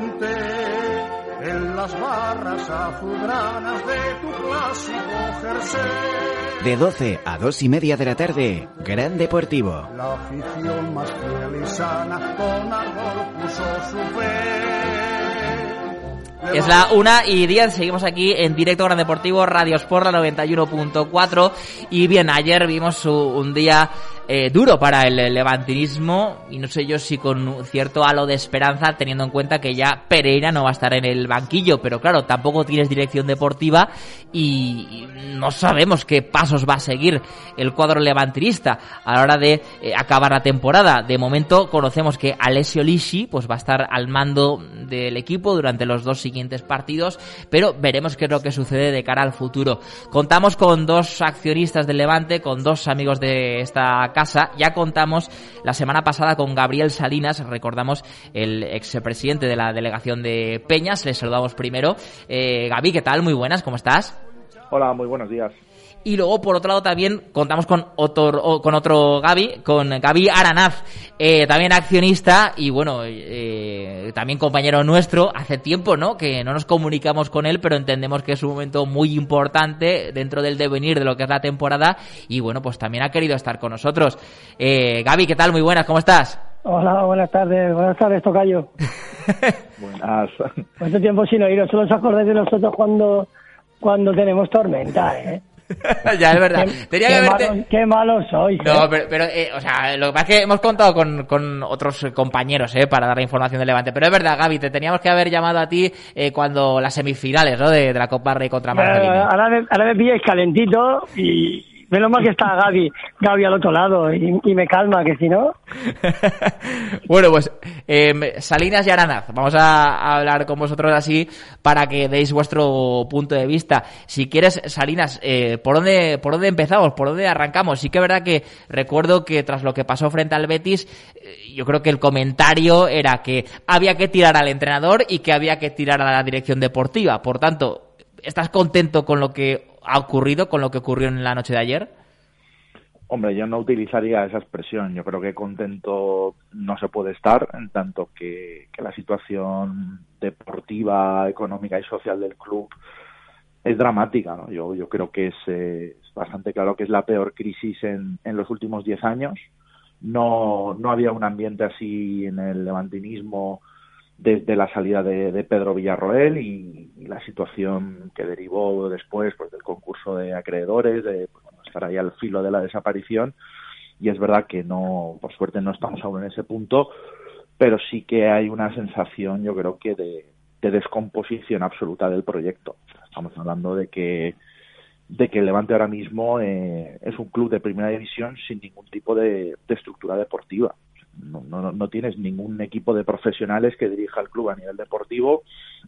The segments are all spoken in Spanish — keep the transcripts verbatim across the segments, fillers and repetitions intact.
Levante, en las barras azulgranas de tu clásico jersey. De doce a dos y media de la tarde, Gran Deportivo. La afición más fiel y sana con ardor puso su fe. Es la una y diez, seguimos aquí en directo Gran Deportivo, Radio Sport, la noventa y uno punto cuatro. Y bien, ayer vimos un día eh, duro para el levantinismo, y no sé yo si con cierto halo de esperanza, teniendo en cuenta que ya Pereira no va a estar en el banquillo, pero claro, tampoco tienes dirección deportiva y no sabemos qué pasos va a seguir el cuadro levantinista a la hora de eh, acabar la temporada. De momento conocemos que Alessio Lisci pues va a estar al mando del equipo durante los dos siguientes partidos, pero veremos qué es lo que sucede de cara al futuro. Contamos con dos accionistas del Levante, con dos amigos de esta casa. Ya contamos la semana pasada con Gabriel Salinas, recordamos el expresidente de la delegación de Peñas. Les saludamos primero. Eh, Gaby, ¿qué tal? Muy buenas, ¿cómo estás? Hola, muy buenos días. Y luego, por otro lado, también contamos con otro, con otro Gaby, con Gaby Aranaz, eh, también accionista y, bueno, eh, también compañero nuestro. Hace tiempo, ¿no?, que no nos comunicamos con él, pero entendemos que es un momento muy importante dentro del devenir de lo que es la temporada y, bueno, pues también ha querido estar con nosotros. Eh, Gaby, ¿qué tal? Muy buenas, ¿cómo estás? Hola, buenas tardes, buenas tardes, tocayo. Buenas. ¿Cuánto tiempo sin oíros? Solo os acordáis de nosotros cuando, cuando tenemos tormenta, ¿eh? Ya, es verdad. Qué, Tenía qué que haberte... malos, qué malos sois. ¿eh? No, pero, pero eh, o sea, lo que pasa es que hemos contado con, con otros compañeros, eh, para dar la información de Levante. Pero es verdad, Gaby, te teníamos que haber llamado a ti eh, cuando las semifinales, ¿no?, de, de la Copa Rey contra Marcelino. Eh, ahora, me, ahora me pilláis calentito y menos mal que está Gaby, Gaby al otro lado y, y me calma, que si no... Bueno, pues eh, Salinas y Aranaz, vamos a, a hablar con vosotros así para que deis vuestro punto de vista. Si quieres, Salinas, eh, ¿por dónde por dónde empezamos? ¿Por dónde arrancamos? Sí que es verdad que recuerdo que tras lo que pasó frente al Betis, eh, yo creo que el comentario era que había que tirar al entrenador y que había que tirar a la dirección deportiva. Por tanto, ¿estás contento con lo que ha ocurrido, con lo que ocurrió en la noche de ayer? Hombre, yo no utilizaría esa expresión. Yo creo que contento no se puede estar, en tanto que, que la situación deportiva, económica y social del club es dramática, ¿no? Yo, yo creo que es, eh, es bastante claro que es la peor crisis en, en los últimos diez años. No, no había un ambiente así en el levantinismo desde la salida de, de Pedro Villarroel y, y la situación que derivó después, pues, del concurso de acreedores, de pues, bueno, estar ahí al filo de la desaparición. Y es verdad que no, por suerte no estamos aún en ese punto, pero sí que hay una sensación, yo creo que de, de descomposición absoluta del proyecto. Estamos hablando de que de que el Levante ahora mismo eh, es un club de primera división sin ningún tipo de, de estructura deportiva. No, no, no tienes ningún equipo de profesionales que dirija el club a nivel deportivo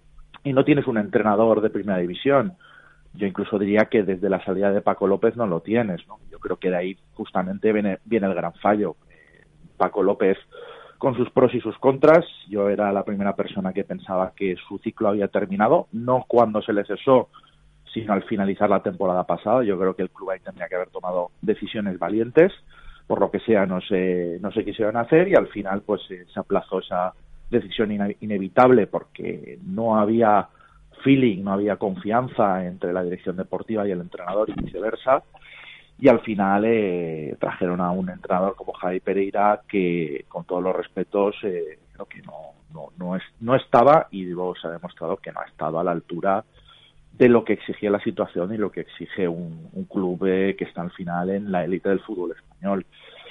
y no tienes un entrenador de primera división. Yo incluso diría que desde la salida de Paco López no lo tienes, ¿no? Yo creo que de ahí justamente viene, viene el gran fallo. Eh, Paco López, con sus pros y sus contras, yo era la primera persona que pensaba que su ciclo había terminado, no cuando se le cesó, sino al finalizar la temporada pasada. Yo creo que el club ahí tendría que haber tomado decisiones valientes. Por lo que sea, no se, no se quisieron hacer y al final pues eh, se aplazó esa decisión ine- inevitable porque no había feeling, no había confianza entre la dirección deportiva y el entrenador y viceversa. Y al final eh, trajeron a un entrenador como Javi Pereira que, con todos los respetos, eh, creo que no, no, no, es, no estaba y luego se ha demostrado que no ha estado a la altura de lo que exigía la situación y lo que exige un, un club eh, que está al final en la élite del fútbol español.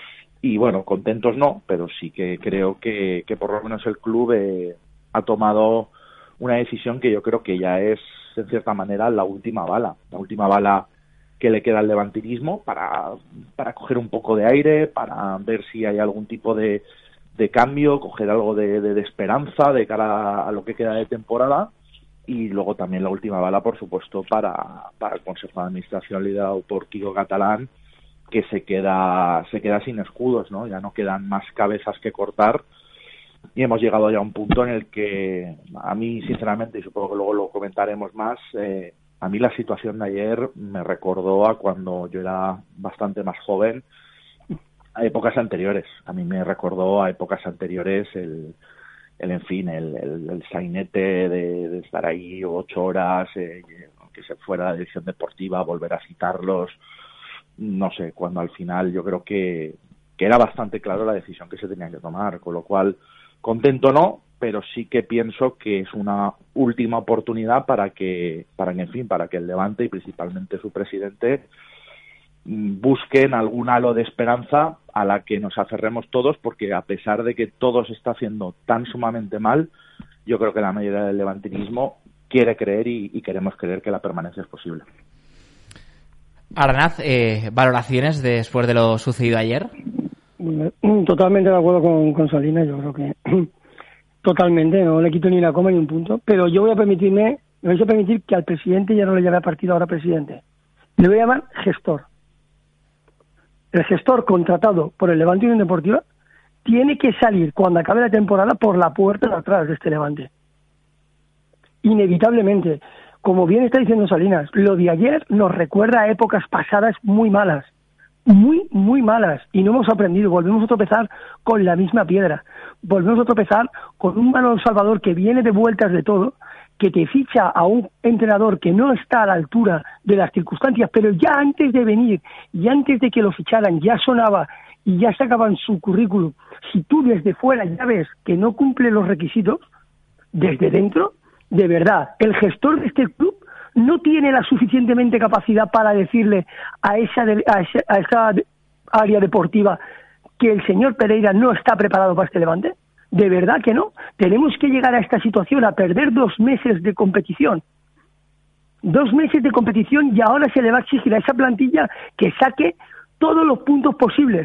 Y bueno, contentos no, pero sí que creo que, que por lo menos el club eh, ha tomado una decisión que yo creo que ya es, en cierta manera, la última bala, la última bala que le queda al levantinismo para, para coger un poco de aire, para ver si hay algún tipo de, de cambio, coger algo de, de, de esperanza de cara a lo que queda de temporada. Y luego también la última bala, por supuesto, para, para el Consejo de Administración liderado por Quico Catalán, que se queda se queda sin escudos, ¿no? Ya no quedan más cabezas que cortar y hemos llegado ya a un punto en el que a mí, sinceramente, y supongo que luego lo comentaremos más, eh, a mí la situación de ayer me recordó a cuando yo era bastante más joven, a épocas anteriores. A mí me recordó a épocas anteriores el el en fin, el, el, el sainete de, de estar ahí ocho horas, eh, que se fuera la dirección deportiva, volver a citarlos, no sé, cuando al final yo creo que, que era bastante claro la decisión que se tenía que tomar, con lo cual, contento no, pero sí que pienso que es una última oportunidad para que, para que, en fin, para que el Levante y principalmente su presidente busquen algún halo de esperanza a la que nos aferremos todos, porque a pesar de que todo se está haciendo tan sumamente mal, yo creo que la mayoría del levantinismo quiere creer y, y queremos creer que la permanencia es posible. Aranaz, eh, ¿valoraciones después de lo sucedido ayer? Totalmente de acuerdo con, con Salinas, yo creo que totalmente, no le quito ni una coma ni un punto, pero yo voy a permitirme, me voy a permitir que al presidente ya no le llame a partido ahora presidente, le voy a llamar gestor. El gestor contratado por el Levante Unión Deportiva tiene que salir cuando acabe la temporada por la puerta de atrás de este Levante. Inevitablemente. Como bien está diciendo Salinas, lo de ayer nos recuerda a épocas pasadas muy malas. Muy, muy malas. Y no hemos aprendido. Volvemos a tropezar con la misma piedra. Volvemos a tropezar con un Manolo Salvador que viene de vueltas de todo, que te ficha a un entrenador que no está a la altura de las circunstancias, pero ya antes de venir y antes de que lo ficharan ya sonaba y ya sacaban su currículum. Si tú desde fuera ya ves que no cumple los requisitos, desde dentro, de verdad, el gestor de este club no tiene la suficientemente capacidad para decirle a esa, de, a esa, a esa área deportiva que el señor Pereira no está preparado para este Levante. ¿De verdad que no? Tenemos que llegar a esta situación, a perder dos meses de competición. Dos meses de competición y ahora se le va a exigir a esa plantilla que saque todos los puntos posibles.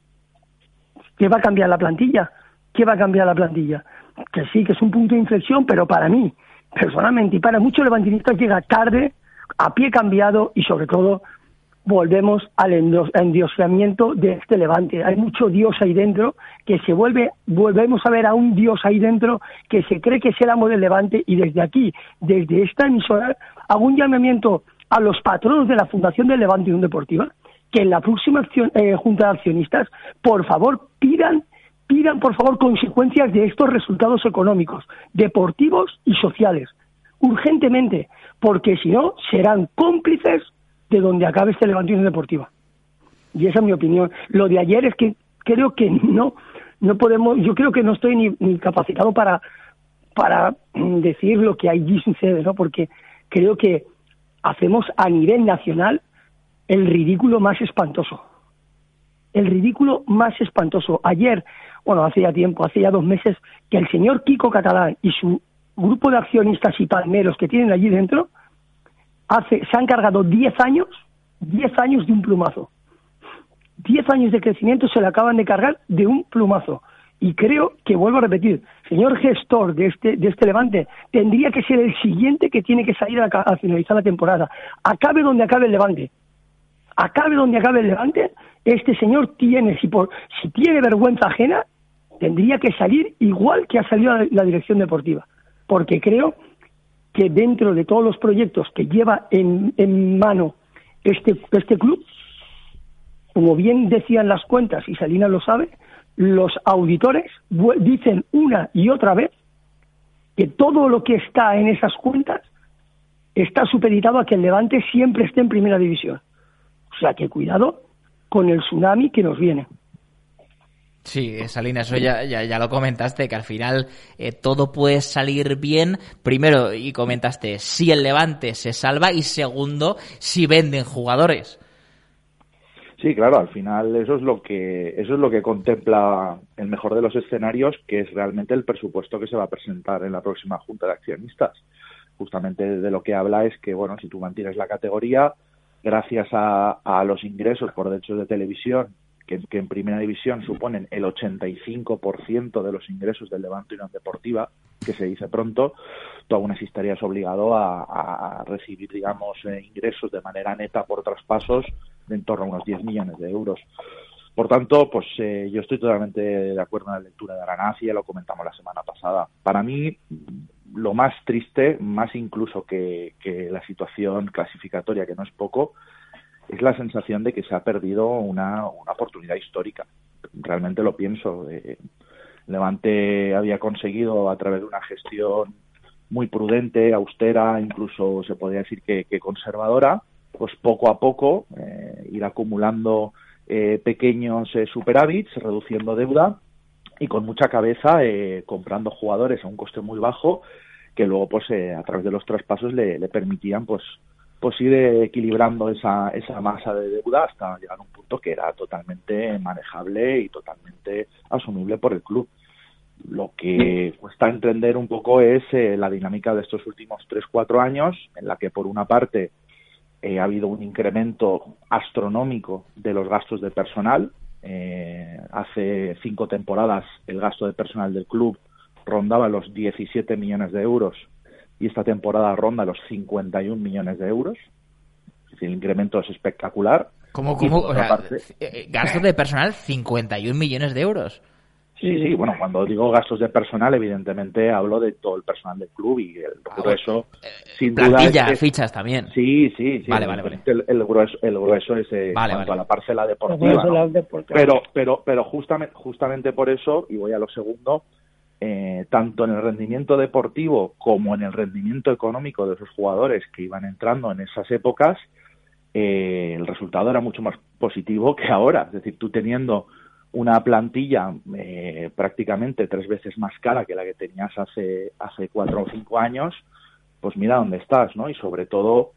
¿Qué va a cambiar la plantilla? ¿Qué va a cambiar la plantilla? Que sí, que es un punto de inflexión, pero para mí, personalmente, y para muchos levantinistas llega tarde, a pie cambiado y sobre todo volvemos al endiosamiento de este Levante. Hay mucho Dios ahí dentro que se vuelve, volvemos a ver a un Dios ahí dentro que se cree que es el amo del Levante, y desde aquí, desde esta emisora, hago un llamamiento a los patronos de la Fundación del Levante Unión Deportiva, que en la próxima acción, eh, Junta de Accionistas, por favor, pidan, pidan por favor consecuencias de estos resultados económicos, deportivos y sociales, urgentemente, porque si no, serán cómplices de donde acabe este Levante Unión Deportiva. Y esa es mi opinión. Lo de ayer es que creo que no no podemos, yo creo que no estoy ni, ni capacitado para para decir lo que allí sucede, ¿no? Porque creo que hacemos a nivel nacional el ridículo más espantoso. El ridículo más espantoso. Ayer, bueno, hace ya tiempo, hace ya dos meses, que el señor Kiko Catalán y su grupo de accionistas y palmeros que tienen allí dentro Hace, se han cargado diez años, diez años de un plumazo. diez años de crecimiento se le acaban de cargar de un plumazo. Y creo que, vuelvo a repetir, señor gestor de este, de este Levante, tendría que ser el siguiente que tiene que salir a, a finalizar la temporada. Acabe donde acabe el Levante. Acabe donde acabe el Levante, este señor tiene, si, por, si tiene vergüenza ajena, tendría que salir igual que ha salido la, la dirección deportiva. Porque creo que dentro de todos los proyectos que lleva en, en mano este, este club, como bien decían las cuentas, y Salinas lo sabe, los auditores dicen una y otra vez que todo lo que está en esas cuentas está supeditado a que el Levante siempre esté en primera división. O sea que cuidado con el tsunami que nos viene. Sí, Salinas, eso ya, ya, ya lo comentaste, que al final eh, todo puede salir bien. Primero, y comentaste, si el Levante se salva, y segundo, si venden jugadores. Sí, claro, al final eso es lo que eso es lo que contempla el mejor de los escenarios, que es realmente el presupuesto que se va a presentar en la próxima Junta de Accionistas. Justamente de lo que habla es que, bueno, si tú mantienes la categoría, gracias a, a los ingresos por derechos de televisión, Que, que en primera división suponen el ochenta y cinco por ciento de los ingresos del Levante Unión Deportiva, que se dice pronto, tú aún así estarías obligado a, a recibir, digamos, eh, ingresos de manera neta por traspasos de en torno a unos diez millones de euros. Por tanto, pues eh, yo estoy totalmente de acuerdo en la lectura de Aranaz, y ya lo comentamos la semana pasada. Para mí, lo más triste, más incluso que, que la situación clasificatoria, que no es poco, es la sensación de que se ha perdido una, una oportunidad histórica. Realmente lo pienso. Eh, Levante había conseguido, a través de una gestión muy prudente, austera, incluso se podría decir que, que conservadora, pues poco a poco eh, ir acumulando eh, pequeños eh, superávits, reduciendo deuda y con mucha cabeza eh, comprando jugadores a un coste muy bajo que luego pues eh, a través de los traspasos le, le permitían pues pues ir equilibrando esa esa masa de deuda hasta llegar a un punto que era totalmente manejable y totalmente asumible por el club. Lo que cuesta entender un poco es eh, la dinámica de estos últimos tres cuatro años, en la que por una parte eh, ha habido un incremento astronómico de los gastos de personal. Eh, hace cinco temporadas el gasto de personal del club rondaba los diecisiete millones de euros y esta temporada ronda los cincuenta y un millones de euros. Es decir, el incremento es espectacular. ¿Cómo, cómo? O sea, parte... gastos de personal cincuenta y un millones de euros. Sí, sí, bueno, cuando digo gastos de personal, evidentemente hablo de todo el personal del club y el grueso, ah, bueno. sin Plantilla, duda... Es, fichas también. Sí, sí, sí. Vale, vale, vale. El, el, grueso, el grueso es eh, vale, cuanto vale. a la parcela deportiva, ¿no? deportiva. Pero, pero, pero justamente, justamente por eso, y voy a lo segundo, eh, tanto en el rendimiento deportivo como en el rendimiento económico de esos jugadores que iban entrando en esas épocas, eh, el resultado era mucho más positivo que ahora. Es decir, tú teniendo una plantilla eh, prácticamente tres veces más cara que la que tenías hace hace cuatro o cinco años, pues mira dónde estás, ¿no? Y sobre todo,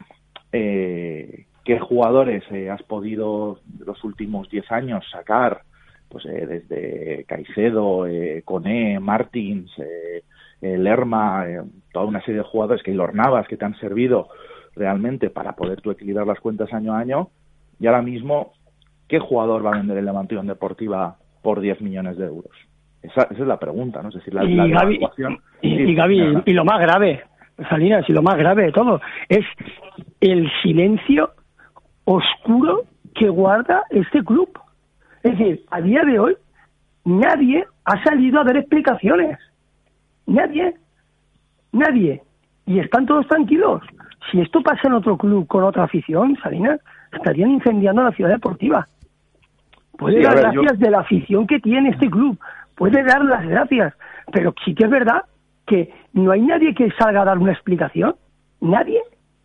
eh, qué jugadores eh, has podido los últimos diez años sacar, pues eh, desde Caicedo, eh, Koné, Martins, eh, eh, Lerma, eh, toda una serie de jugadores, que Keylor Navas, que te han servido realmente para poder tú equilibrar las cuentas año a año. Y ahora mismo, ¿qué jugador va a vender el Levante Unión Deportiva por diez millones de euros? Esa, esa es la pregunta, ¿no? Es decir, la, y la Gaby, evaluación... Y, sí, y Gaby, y lo más grave, Salinas, y lo más grave de todo, es el silencio oscuro que guarda este club. Es decir, a día de hoy, nadie ha salido a dar explicaciones. Nadie. Nadie. Y están todos tranquilos. Si esto pasa en otro club con otra afición, Salinas, estarían incendiando la ciudad deportiva. Puede sí, dar ver, gracias yo... de la afición que tiene este club. Puede dar las gracias. Pero sí que es verdad que no hay nadie que salga a dar una explicación. Nadie.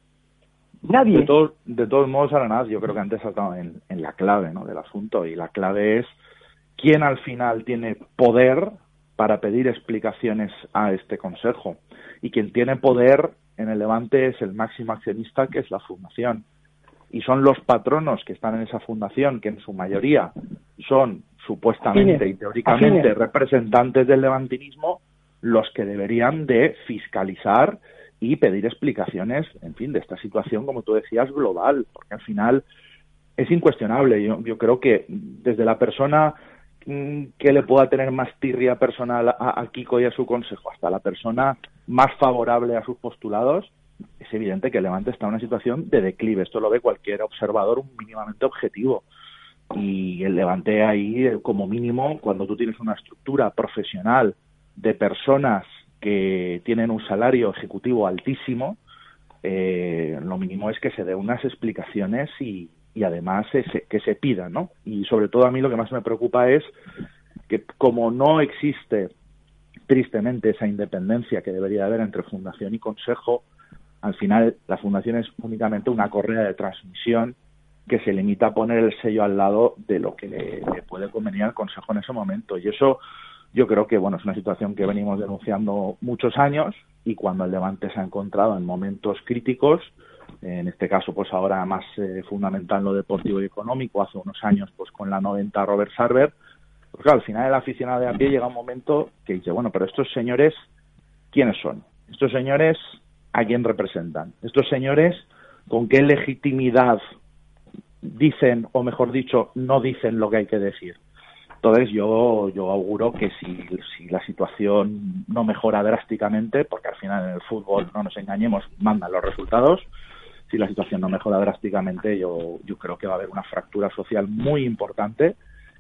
Nadie. De, todo, de todos modos, Aranaz, yo creo que antes has estado en, en la clave, ¿no?, del asunto. Y la clave es quién al final tiene poder para pedir explicaciones a este consejo. Y quien tiene poder en el Levante es el máximo accionista, que es la Fundación. Y son los patronos que están en esa fundación, que en su mayoría son supuestamente Afines. y teóricamente Afines. representantes del levantinismo, los que deberían de fiscalizar y pedir explicaciones, en fin, de esta situación, como tú decías, global, porque al final es incuestionable. Yo, yo creo que desde la persona mmm, que le pueda tener más tirria personal a, a Kiko y a su consejo, hasta la persona más favorable a sus postulados, es evidente que el Levante está en una situación de declive. Esto lo ve cualquier observador mínimamente objetivo. Y el Levante ahí, como mínimo, cuando tú tienes una estructura profesional de personas que tienen un salario ejecutivo altísimo, eh, lo mínimo es que se dé unas explicaciones y, y además se, que se pida, ¿no? Y sobre todo a mí lo que más me preocupa es que, como no existe tristemente esa independencia que debería haber entre fundación y consejo, al final la fundación es únicamente una correa de transmisión que se limita a poner el sello al lado de lo que le, le puede convenir al consejo en ese momento. Y eso, yo creo que, bueno, es una situación que venimos denunciando muchos años, y cuando el Levante se ha encontrado en momentos críticos, en este caso pues ahora más eh, fundamental en lo deportivo y económico, hace unos años pues con la noventa Robert Sarver, pues claro, al final el aficionado de a pie llega un momento que dice, bueno, pero estos señores, ¿quiénes son? Estos señores, ¿a quién representan? Estos señores, ¿con qué legitimidad dicen, o mejor dicho, no dicen lo que hay que decir? Entonces yo yo auguro que si, si la situación no mejora drásticamente, porque al final en el fútbol, no nos engañemos, mandan los resultados, si la situación no mejora drásticamente, yo yo creo que va a haber una fractura social muy importante,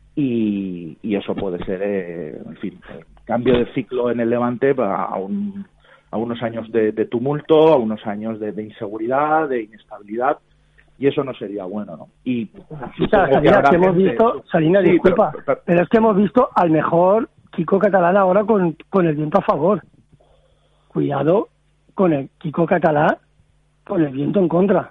y, y eso puede ser, eh, en fin, el cambio de ciclo en el Levante a, un, a unos años de, de tumulto, a unos años de, de inseguridad, de inestabilidad, y eso no sería bueno, ¿no? Y Salinas, que, que hemos gente... visto, Salinas, sí, disculpa, pero, pero, pero es que hemos visto al mejor Kiko Catalán ahora con, con el viento a favor. Cuidado con el Kiko Catalán con el viento en contra.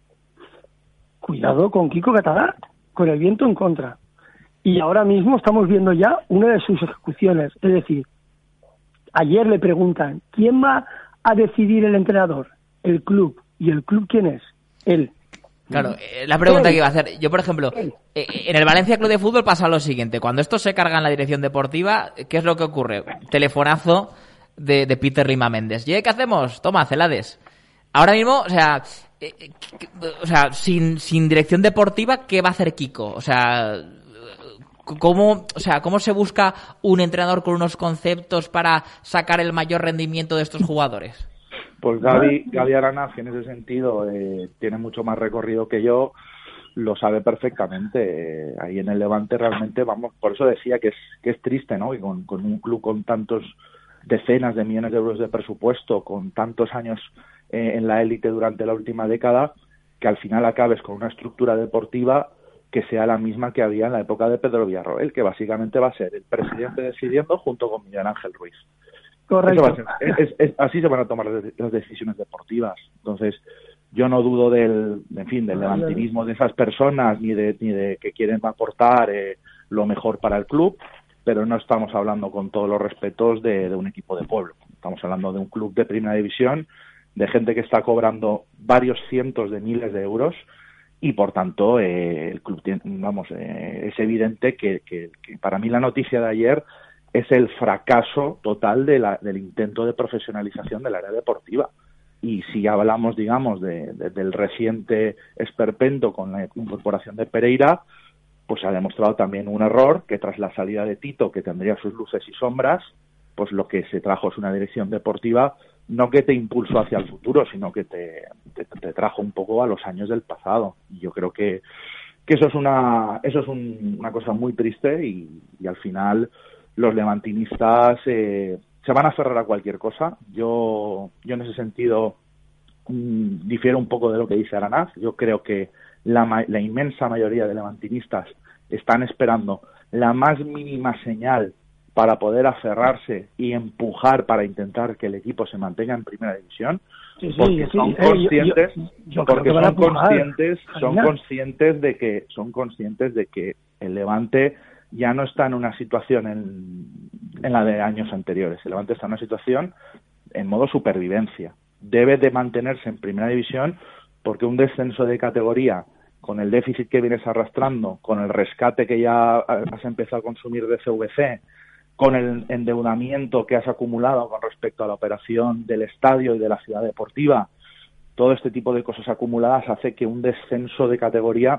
Cuidado con Kiko Catalán con el viento en contra. Y ahora mismo estamos viendo ya una de sus ejecuciones. Es decir, ayer le preguntan, ¿quién va a decidir el entrenador? El club. ¿Y el club quién es? Él. Claro, eh, la pregunta que iba a hacer. Yo, por ejemplo, eh, en el Valencia Club de Fútbol pasa lo siguiente. Cuando esto se carga en la dirección deportiva, ¿qué es lo que ocurre? Telefonazo de, de Peter Lima Méndez. ¿Y qué hacemos? Toma, Celades. Ahora mismo, o sea, eh, eh, o sea, sin, sin dirección deportiva, ¿qué va a hacer Kiko? O sea, ¿cómo, o sea, ¿cómo se busca un entrenador con unos conceptos para sacar el mayor rendimiento de estos jugadores? Pues Gaby, Gaby Aranaz, en ese sentido, eh, tiene mucho más recorrido que yo, lo sabe perfectamente. Eh, ahí en el Levante realmente, vamos, por eso decía que es que es triste, ¿no? Y con, con un club con tantos decenas de millones de euros de presupuesto, con tantos años eh, en la élite durante la última década, que al final acabes con una estructura deportiva que sea la misma que había en la época de Pedro Villarroel, que básicamente va a ser el presidente decidiendo junto con Miguel Ángel Ruiz. Correcto. Es, es, es, así se van a tomar las decisiones deportivas. Entonces, yo no dudo del, en fin, del levantinismo de esas personas ni de, ni de que quieren aportar eh, lo mejor para el club, pero no estamos hablando, con todos los respetos, de, de un equipo de pueblo. Estamos hablando de un club de primera división, de gente que está cobrando varios cientos de miles de euros y, por tanto, eh, el club tiene, vamos, eh, es evidente que, que, que para mí la noticia de ayer es el fracaso total de la, del intento de profesionalización del área deportiva. Y si hablamos, digamos, de, de, del reciente esperpento con la incorporación de Pereira, pues ha demostrado también un error, que tras la salida de Tito, que tendría sus luces y sombras, pues lo que se trajo es una dirección deportiva no que te impulsó hacia el futuro, sino que te, te, te trajo un poco a los años del pasado. Y yo creo que, que eso es una eso es un, una cosa muy triste y, y al final los levantinistas eh, se van a aferrar a cualquier cosa. Yo, yo en ese sentido mmm, difiero un poco de lo que dice Aranaz. Yo creo que la, la inmensa mayoría de levantinistas están esperando la más mínima señal para poder aferrarse y empujar para intentar que el equipo se mantenga en primera división, sí, sí, porque sí, son eh, conscientes, yo, yo, yo porque son conscientes, son conscientes de que son conscientes de que el Levante ya no está en una situación en, en la de años anteriores. El Levante está en una situación en modo supervivencia. Debe de mantenerse en primera división porque un descenso de categoría, con el déficit que vienes arrastrando, con el rescate que ya has empezado a consumir de C V C, con el endeudamiento que has acumulado con respecto a la operación del estadio y de la ciudad deportiva, todo este tipo de cosas acumuladas hace que un descenso de categoría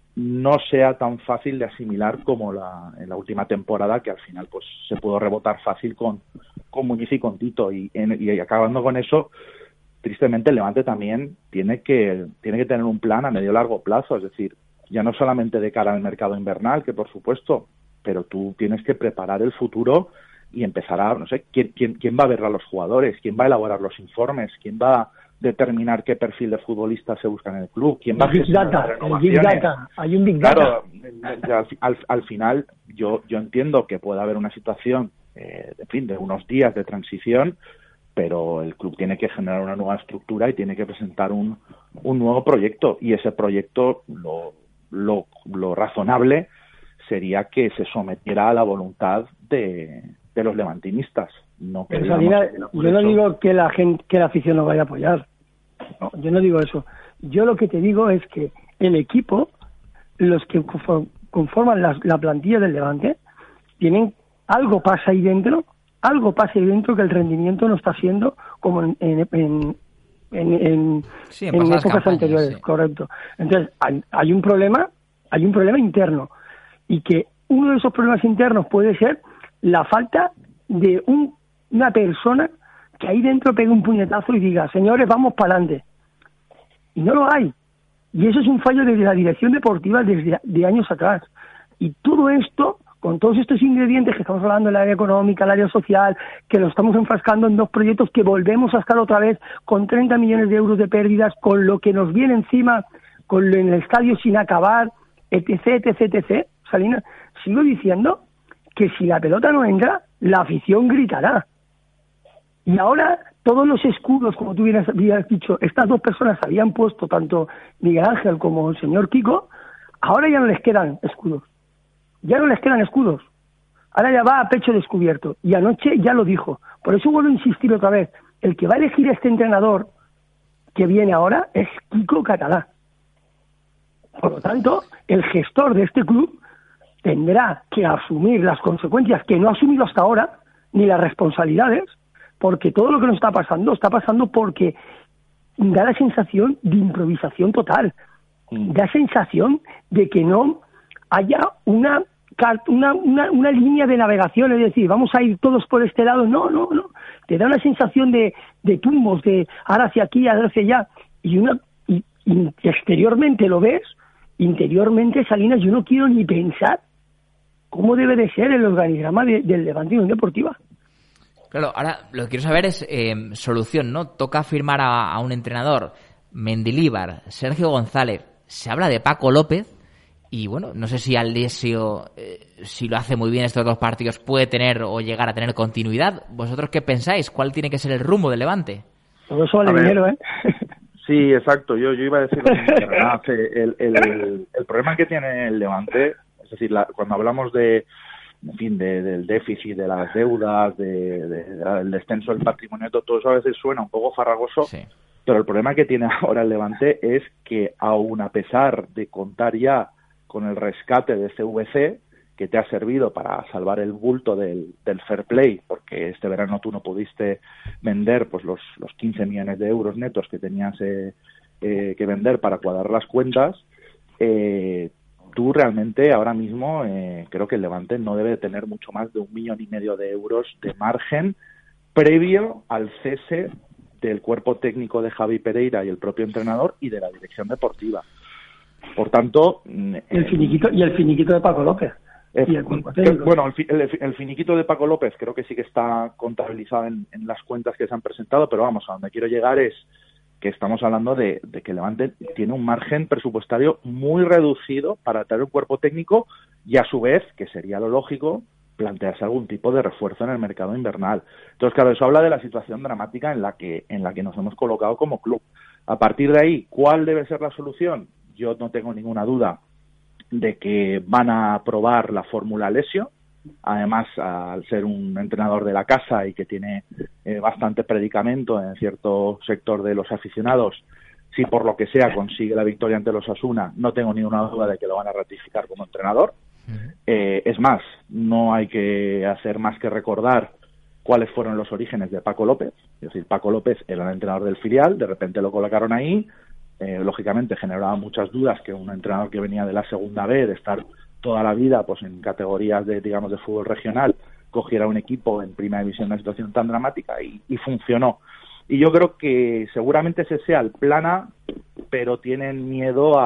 no sea tan fácil de asimilar como la, en la última temporada, que al final pues se pudo rebotar fácil con, con Muñiz y con Tito. Y, en, y acabando con eso, tristemente el Levante también tiene que, tiene que tener un plan a medio largo plazo, es decir, ya no solamente de cara al mercado invernal, que por supuesto, pero tú tienes que preparar el futuro y empezar a, no sé, ¿quién, quién, quién va a ver a los jugadores? ¿Quién va a elaborar los informes? ¿Quién va a determinar qué perfil de futbolista se busca en el club? ¿Quién va a gestionar las renovaciones? Big Data. Hay un Big Data. Claro, al, al final yo, yo entiendo que puede haber una situación, eh, en fin, de unos días de transición, pero el club tiene que generar una nueva estructura y tiene que presentar un, un nuevo proyecto, y ese proyecto, lo, lo, lo razonable sería que se sometiera a la voluntad de, de los levantinistas. No que Salina, yo no digo que la gente, que la afición no vaya a apoyar. No, yo no digo eso. Yo lo que te digo es que el equipo, los que conforman la, la plantilla del Levante, tienen algo pasa ahí dentro, algo pasa ahí dentro que el rendimiento no está siendo como en en, en, en, en, sí, en, en épocas campañas, anteriores, sí. Correcto. Entonces hay, hay un problema, hay un problema interno. Y que uno de esos problemas internos puede ser la falta de un, una persona que ahí dentro pegue un puñetazo y diga, señores, vamos para adelante. Y no lo hay. Y eso es un fallo de la dirección deportiva desde de años atrás. Y todo esto, con todos estos ingredientes que estamos hablando, el área económica, el área social, que lo estamos enfrascando en dos proyectos que volvemos a estar otra vez con treinta millones de euros de pérdidas, con lo que nos viene encima, con lo en el estadio sin acabar, etc, etc, etc. Salinas, sigo diciendo que si la pelota no entra, la afición gritará. Y ahora todos los escudos, como tú bien habías dicho, estas dos personas habían puesto, tanto Miguel Ángel como el señor Kiko, ahora ya no les quedan escudos. Ya no les quedan escudos. Ahora ya va a pecho descubierto. Y anoche ya lo dijo. Por eso vuelvo a insistir otra vez. El que va a elegir a este entrenador que viene ahora es Kiko Catalá. Por lo tanto, el gestor de este club tendrá que asumir las consecuencias que no ha asumido hasta ahora, ni las responsabilidades, porque todo lo que nos está pasando, está pasando porque da la sensación de improvisación total. Da sensación de que no haya una, una, una, una línea de navegación, es decir, vamos a ir todos por este lado. No, no, no. Te da una sensación de, de tumbos, de ahora hacia aquí, ahora hacia allá. Y, una, y, y exteriormente lo ves, interiormente, Salinas, yo no quiero ni pensar cómo debe de ser el organigrama de, del Levante Unión Deportiva. Claro, ahora lo que quiero saber es eh, solución, ¿no? Toca firmar a, a un entrenador, Mendilíbar, Sergio González, se habla de Paco López, y bueno, no sé si Aldesio, eh, si lo hace muy bien estos dos partidos, puede tener o llegar a tener continuidad. ¿Vosotros qué pensáis? ¿Cuál tiene que ser el rumbo del Levante? Todo eso vale dinero, ¿eh? Sí, exacto. Yo, yo iba a decir lo mismo, ¿verdad? el, el, el, el problema que tiene el Levante, es decir, la, cuando hablamos de, en fin, de, del déficit, de las deudas, de, de, de, del descenso del patrimonio, todo eso a veces suena un poco farragoso, sí. Pero el problema que tiene ahora el Levante es que, aun a pesar de contar ya con el rescate de C V C, que te ha servido para salvar el bulto del, del fair play, porque este verano tú no pudiste vender pues los, los quince millones de euros netos que tenías eh, eh, que vender para cuadrar las cuentas, eh, tú realmente ahora mismo eh, creo que el Levante no debe tener mucho más de un millón y medio de euros de margen previo al cese del cuerpo técnico de Javi Pereira y el propio entrenador y de la dirección deportiva. Por tanto... El finiquito, y el finiquito de Paco López. Es, y el bueno, el, el, el finiquito de Paco López creo que sí que está contabilizado en, en las cuentas que se han presentado, pero vamos, a donde quiero llegar es que estamos hablando de, de que Levante tiene un margen presupuestario muy reducido para traer un cuerpo técnico y, a su vez, que sería lo lógico, plantearse algún tipo de refuerzo en el mercado invernal. Entonces, claro, eso habla de la situación dramática en la que en la que nos hemos colocado como club. A partir de ahí, ¿cuál debe ser la solución? Yo no tengo ninguna duda de que van a probar la fórmula Alessio. Además, al ser un entrenador de la casa y que tiene eh, bastante predicamento en cierto sector de los aficionados, si por lo que sea consigue la victoria ante los Osasuna, no tengo ninguna duda de que lo van a ratificar como entrenador. Eh, es más, no hay que hacer más que recordar cuáles fueron los orígenes de Paco López. Es decir, Paco López era el entrenador del filial, de repente lo colocaron ahí, eh, lógicamente generaba muchas dudas que un entrenador que venía de la segunda B, de estar toda la vida pues en categorías de, digamos, de fútbol regional, cogiera un equipo en primera división en una situación tan dramática, y, y funcionó. Y yo creo que seguramente ese sea el plan A, pero tienen miedo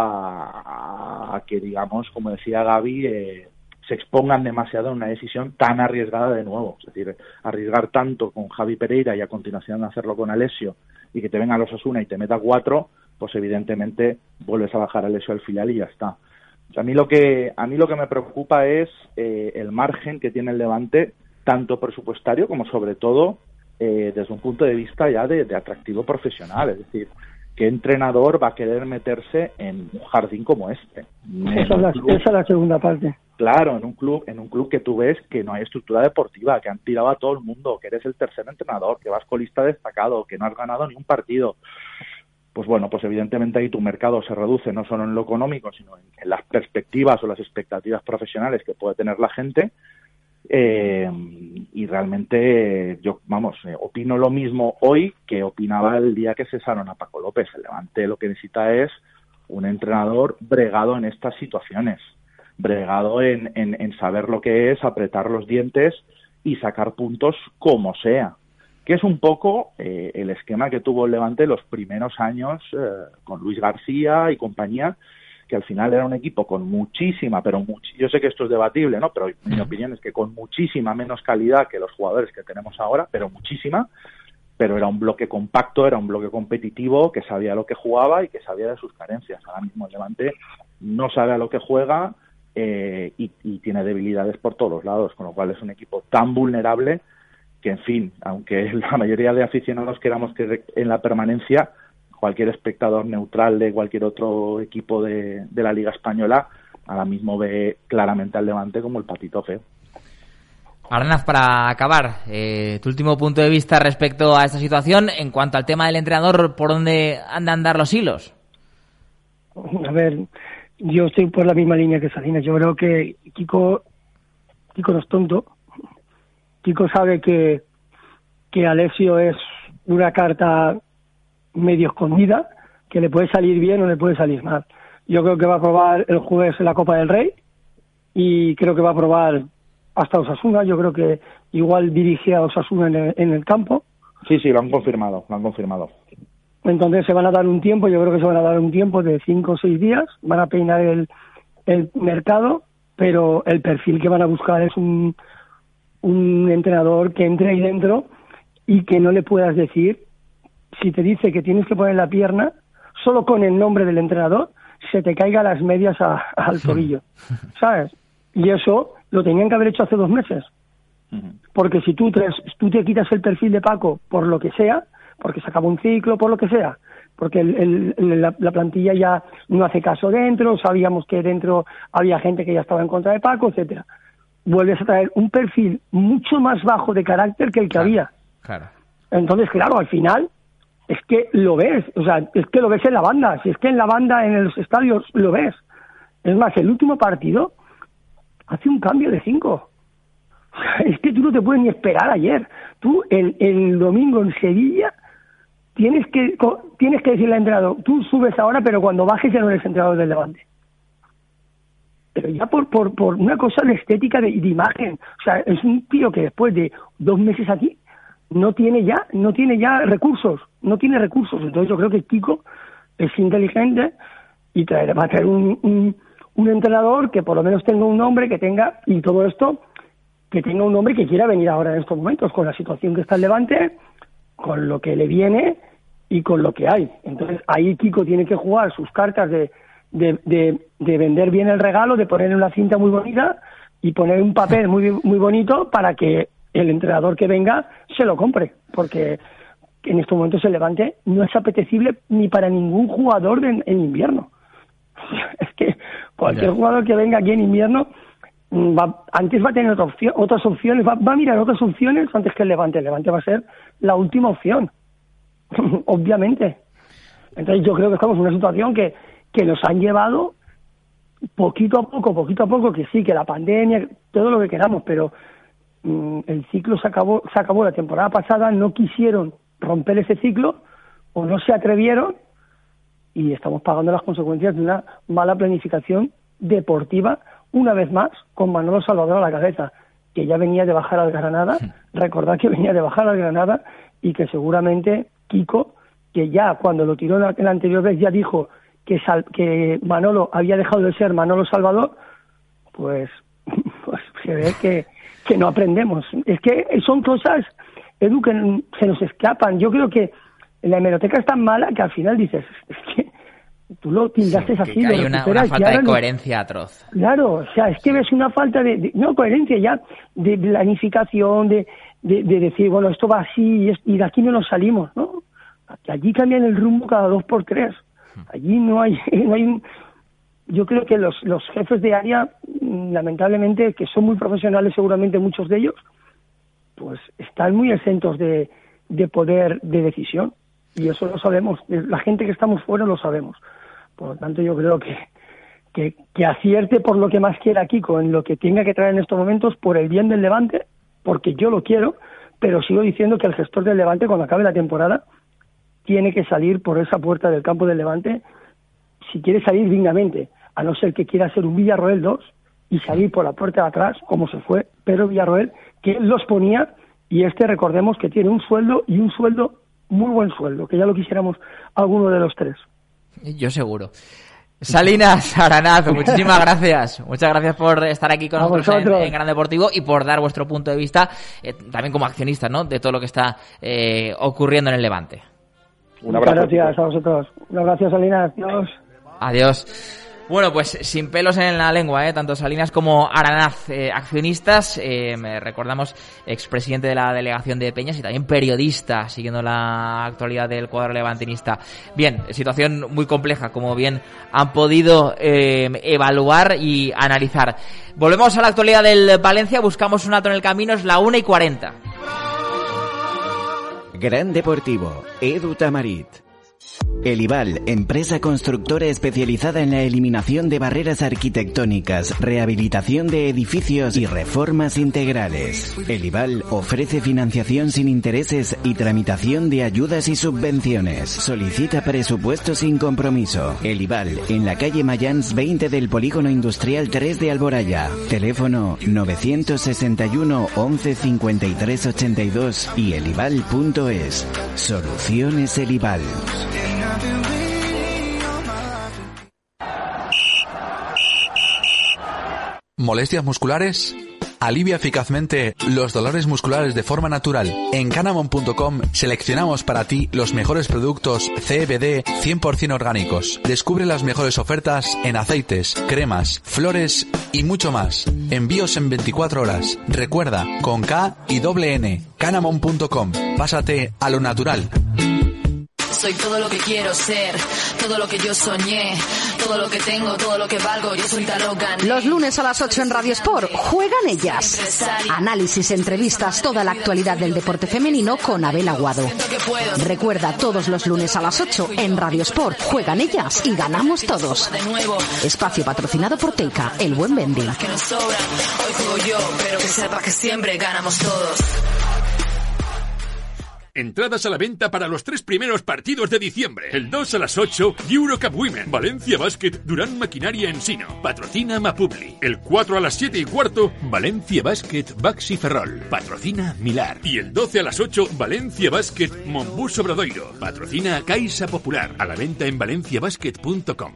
a, a que, digamos, como decía Gaby, eh, se expongan demasiado en una decisión tan arriesgada de nuevo. Es decir, arriesgar tanto con Javi Pereira y a continuación hacerlo con Alessio y que te venga los Osasuna y te meta cuatro, pues evidentemente vuelves a bajar a Alessio al filial y ya está. O sea, a mí lo que a mí lo que me preocupa es eh, el margen que tiene el Levante, tanto presupuestario como sobre todo eh, desde un punto de vista ya de, de atractivo profesional. Es decir, ¿qué entrenador va a querer meterse en un jardín como este? Esa es, la, esa es la segunda parte. Claro, en un club en un club que tú ves que no hay estructura deportiva, que han tirado a todo el mundo, que eres el tercer entrenador, que vas colista destacado, que no has ganado ni un partido. Pues bueno, pues evidentemente ahí tu mercado se reduce no solo en lo económico, sino en, en las perspectivas o las expectativas profesionales que puede tener la gente. Eh, y realmente yo, vamos, eh, opino lo mismo hoy que opinaba el día que cesaron a Paco López. El Levante lo que necesita es un entrenador bregado en estas situaciones, bregado en, en, en saber lo que es apretar los dientes y sacar puntos como sea, que es un poco eh, el esquema que tuvo el Levante los primeros años eh, con Luis García y compañía, que al final era un equipo con muchísima, pero much- yo sé que esto es debatible, ¿no? Pero mi opinión es que con muchísima menos calidad que los jugadores que tenemos ahora, pero muchísima, pero era un bloque compacto, era un bloque competitivo, que sabía lo que jugaba y que sabía de sus carencias. Ahora mismo el Levante no sabe a lo que juega, eh, y, y tiene debilidades por todos los lados, con lo cual es un equipo tan vulnerable que, en fin, aunque la mayoría de aficionados queramos que en la permanencia, cualquier espectador neutral de cualquier otro equipo de, de la Liga Española ahora mismo ve claramente al Levante como el patito feo. Aranaz, para acabar, eh, tu último punto de vista respecto a esta situación en cuanto al tema del entrenador, ¿por dónde andan a andar los hilos? A ver, yo estoy por la misma línea que Salinas. Yo creo que Kiko, Kiko no es tonto. Kiko sabe que, que Alessio es una carta medio escondida, que le puede salir bien o le puede salir mal. Yo creo que va a probar el jueves en la Copa del Rey y creo que va a probar hasta Osasuna. Yo creo que igual dirige a Osasuna en el, en el campo. Sí, sí, lo han confirmado, lo han confirmado. Entonces se van a dar un tiempo, yo creo que se van a dar un tiempo de cinco o seis días, van a peinar el, el mercado, pero el perfil que van a buscar es un, un entrenador que entre ahí dentro y que no le puedas decir, si te dice que tienes que poner la pierna, solo con el nombre del entrenador, se te caiga las medias a, a, al tobillo, ¿sabes? Y eso lo tenían que haber hecho hace dos meses. Porque si tú te, tú te quitas el perfil de Paco por lo que sea, porque se acabó un ciclo, por lo que sea, porque el, el, la, la plantilla ya no hace caso dentro, sabíamos que dentro había gente que ya estaba en contra de Paco, etcétera. Vuelves a traer un perfil mucho más bajo de carácter que el que claro, había. Claro. Entonces, claro, al final es que lo ves, o sea, es que lo ves en la banda, si es que en la banda, en los estadios, lo ves. Es más, el último partido hace un cambio de cinco. Es que tú no te puedes ni esperar ayer. Tú, el, el domingo en Sevilla, tienes que tienes que decirle al entrenador, tú subes ahora, pero cuando bajes ya no eres entrenador del Levante. Pero ya por por por una cosa de estética, de, de imagen. O sea, es un tío que después de dos meses aquí no tiene ya no tiene ya recursos, no tiene recursos. Entonces yo creo que Kiko es inteligente y traer, va a traer un, un, un entrenador que por lo menos tenga un nombre, que tenga, y todo esto, que tenga un hombre que quiera venir ahora en estos momentos, con la situación que está el Levante, con lo que le viene y con lo que hay. Entonces ahí Kiko tiene que jugar sus cartas de, de, de, de vender bien el regalo, de poner una cinta muy bonita y poner un papel muy, muy bonito para que el entrenador que venga se lo compre, porque en estos momentos el Levante no es apetecible ni para ningún jugador de, en invierno. Es que cualquier jugador que venga aquí en invierno Va, antes va a tener otra opción, otras opciones, va, va a mirar otras opciones antes que el Levante. El Levante va a ser la última opción, obviamente. Entonces yo creo que estamos en una situación que, que nos han llevado poquito a poco, poquito a poco, que sí, que la pandemia, todo lo que queramos, pero mmm, el ciclo se acabó, se acabó la temporada pasada, no quisieron romper ese ciclo o no se atrevieron y estamos pagando las consecuencias de una mala planificación deportiva, una vez más, con Manolo Salvador a la cabeza, que ya venía de bajar al Granada, recordad que venía de bajar al Granada y que seguramente Kiko, que ya cuando lo tiró la, la anterior vez ya dijo que, Sal, que Manolo había dejado de ser Manolo Salvador, pues, pues se ve que, que no aprendemos. Es que son cosas, Edu, que se nos escapan. Yo creo que la hemeroteca es tan mala que al final dices, es que tú lo tildaste sí, así. Que hay una, una falta de coherencia no... atroz. Claro, o sea, es que ves una falta de, de no coherencia ya, de planificación, de, de, de decir, bueno, esto va así y de aquí no nos salimos, ¿no? Allí cambian el rumbo cada dos por tres. Allí no hay, no hay un... Yo creo que los, los jefes de área, lamentablemente, que son muy profesionales seguramente muchos de ellos, pues están muy exentos de, de poder de decisión. Y eso lo sabemos. La gente que estamos fuera lo sabemos. Por lo tanto, yo creo que, que, que acierte por lo que más quiera Kiko, en lo que tenga que traer en estos momentos, por el bien del Levante, porque yo lo quiero, pero sigo diciendo que el gestor del Levante, cuando acabe la temporada, tiene que salir por esa puerta del campo del Levante, si quiere salir dignamente, a no ser que quiera ser un Villarroel dos y salir por la puerta de atrás, como se fue Pedro Villarroel, que él los ponía, y este, recordemos, que tiene un sueldo, y un sueldo, muy buen sueldo, que ya lo quisiéramos alguno de los tres. Yo seguro. Salinas, Aranaz, muchísimas gracias. Muchas gracias por estar aquí con nosotros en, en Gran Deportivo y por dar vuestro punto de vista, eh, también como accionistas, ¿no?, de todo lo que está eh, ocurriendo en el Levante. Un abrazo. Muchas gracias a vosotros. Un abrazo, Salinas. Adiós. Adiós. Bueno, pues sin pelos en la lengua, ¿eh? Tanto Salinas como Aranaz, eh, accionistas, eh, recordamos expresidente de la delegación de Peñas y también periodista, siguiendo la actualidad del cuadro levantinista. Bien, situación muy compleja, como bien han podido eh, evaluar y analizar. Volvemos a la actualidad del Valencia, buscamos un alto en el camino, es la una y cuarenta. Gran Deportivo, Edu Tamarit. Elival, empresa constructora especializada en la eliminación de barreras arquitectónicas, rehabilitación de edificios y reformas integrales. Elival ofrece financiación sin intereses y tramitación de ayudas y subvenciones. Solicita presupuesto sin compromiso. Elival, en la calle Mayans veinte del Polígono Industrial tres de Alboraya. Teléfono novecientos sesenta y uno once cincuenta y tres ochenta y dos y elival punto es. Soluciones Elival. ¿Molestias musculares? Alivia eficazmente los dolores musculares de forma natural. En Canamon punto com seleccionamos para ti los mejores productos C B D cien por ciento orgánicos. Descubre las mejores ofertas en aceites, cremas, flores y mucho más. Envíos en veinticuatro horas. Recuerda, con K y doble N. Canamon punto com. Pásate a lo natural. Soy todo lo que quiero ser, todo lo que yo soñé, todo lo que tengo, todo lo que valgo, yo soy Talocan. Los lunes a las ocho en Radio Sport, juegan ellas. Análisis, entrevistas, toda la actualidad del deporte femenino con Abel Aguado. Recuerda, todos los lunes a las ocho en Radio Sport, juegan ellas y ganamos todos. Espacio patrocinado por Teica, el buen vending. Que nos sobran, hoy juego yo, pero que sepa que siempre ganamos todos. Entradas a la venta para los tres primeros partidos de diciembre. El dos a las ocho, Eurocup Women. Valencia Basket, Durán Maquinaria Ensino. Patrocina Mapubli. El cuatro a las siete y cuarto, Valencia Basket, Baxi Ferrol. Patrocina Milar. Y el doce a las ocho, Valencia Basket, Monbus Obradoiro. Patrocina Caixa Popular. A la venta en valencia basket punto com.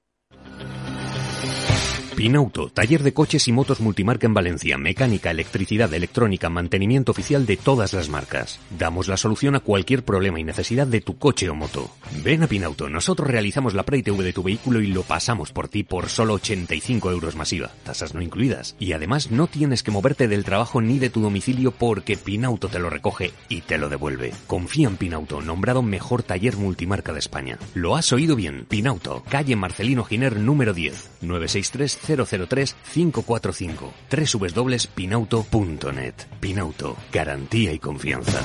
Pinauto, taller de coches y motos multimarca en Valencia, mecánica, electricidad, electrónica, mantenimiento oficial de todas las marcas. Damos la solución a cualquier problema y necesidad de tu coche o moto. Ven a Pinauto, nosotros realizamos la Pre I T V de tu vehículo y lo pasamos por ti por solo ochenta y cinco euros masiva, tasas no incluidas. Y además no tienes que moverte del trabajo ni de tu domicilio porque Pinauto te lo recoge y te lo devuelve. Confía en Pinauto, nombrado mejor taller multimarca de España. Lo has oído bien, Pinauto, calle Marcelino Giner número diez, nueve seis tres cero cero tres cinco cuatro cinco, doble u doble u doble u punto pinauto punto net. Pinauto, garantía y confianza.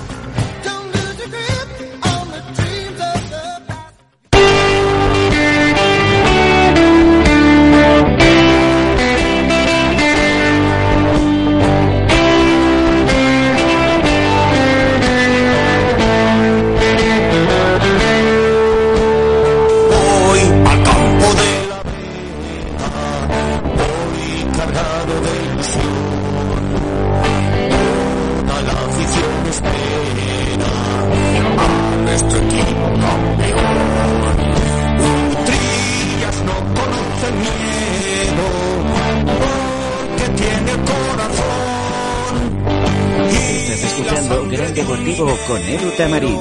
Gran Deportivo con Edu Tamarit.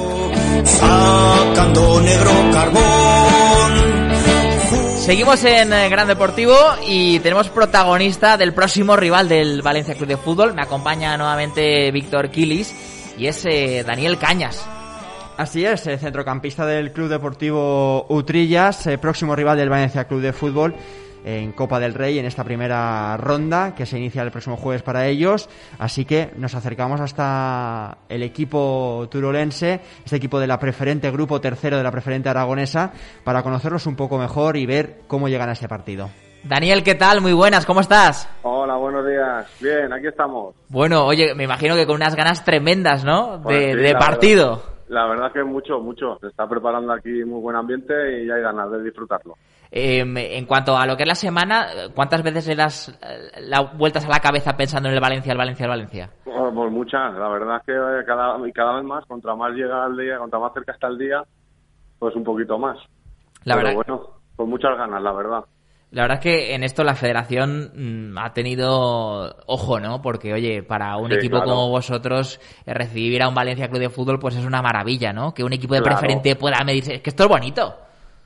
Sacando negro carbón. Seguimos en Gran Deportivo y tenemos protagonista del próximo rival del Valencia Club de Fútbol. Me acompaña nuevamente Víctor Quilis y es eh, Daniel Cañas. Así es, el centrocampista del Club Deportivo Utrillas, eh, próximo rival del Valencia Club de Fútbol en Copa del Rey en esta primera ronda que se inicia el próximo jueves para ellos, así que nos acercamos hasta el equipo turolense, este equipo de la preferente, grupo tercero de la preferente aragonesa, para conocerlos un poco mejor y ver cómo llegan a ese partido. Daniel, ¿qué tal? Muy buenas, ¿cómo estás? Hola, buenos días. Bien, aquí estamos. Bueno, oye, me imagino que con unas ganas tremendas, ¿no? De, Pues sí, de la partido. Verdad, la verdad que mucho, mucho. Se está preparando aquí muy buen ambiente y hay ganas de disfrutarlo. Eh, en cuanto a lo que es la semana, ¿cuántas veces le das eh, la vueltas a la cabeza pensando en el Valencia, el Valencia, el Valencia? Pues, pues muchas. La verdad es que cada, y cada vez más, contra más llega el día, contra más cerca está el día, pues un poquito más. La Pero verdad. bueno, con muchas ganas, la verdad. La verdad es que en esto la federación mmm, ha tenido ojo, ¿no? Porque, oye, para un Sí, equipo claro. como vosotros, eh, recibir a un Valencia Club de Fútbol, pues es una maravilla, ¿no? Que un equipo de Claro. preferente pueda medirse. Es que esto es bonito.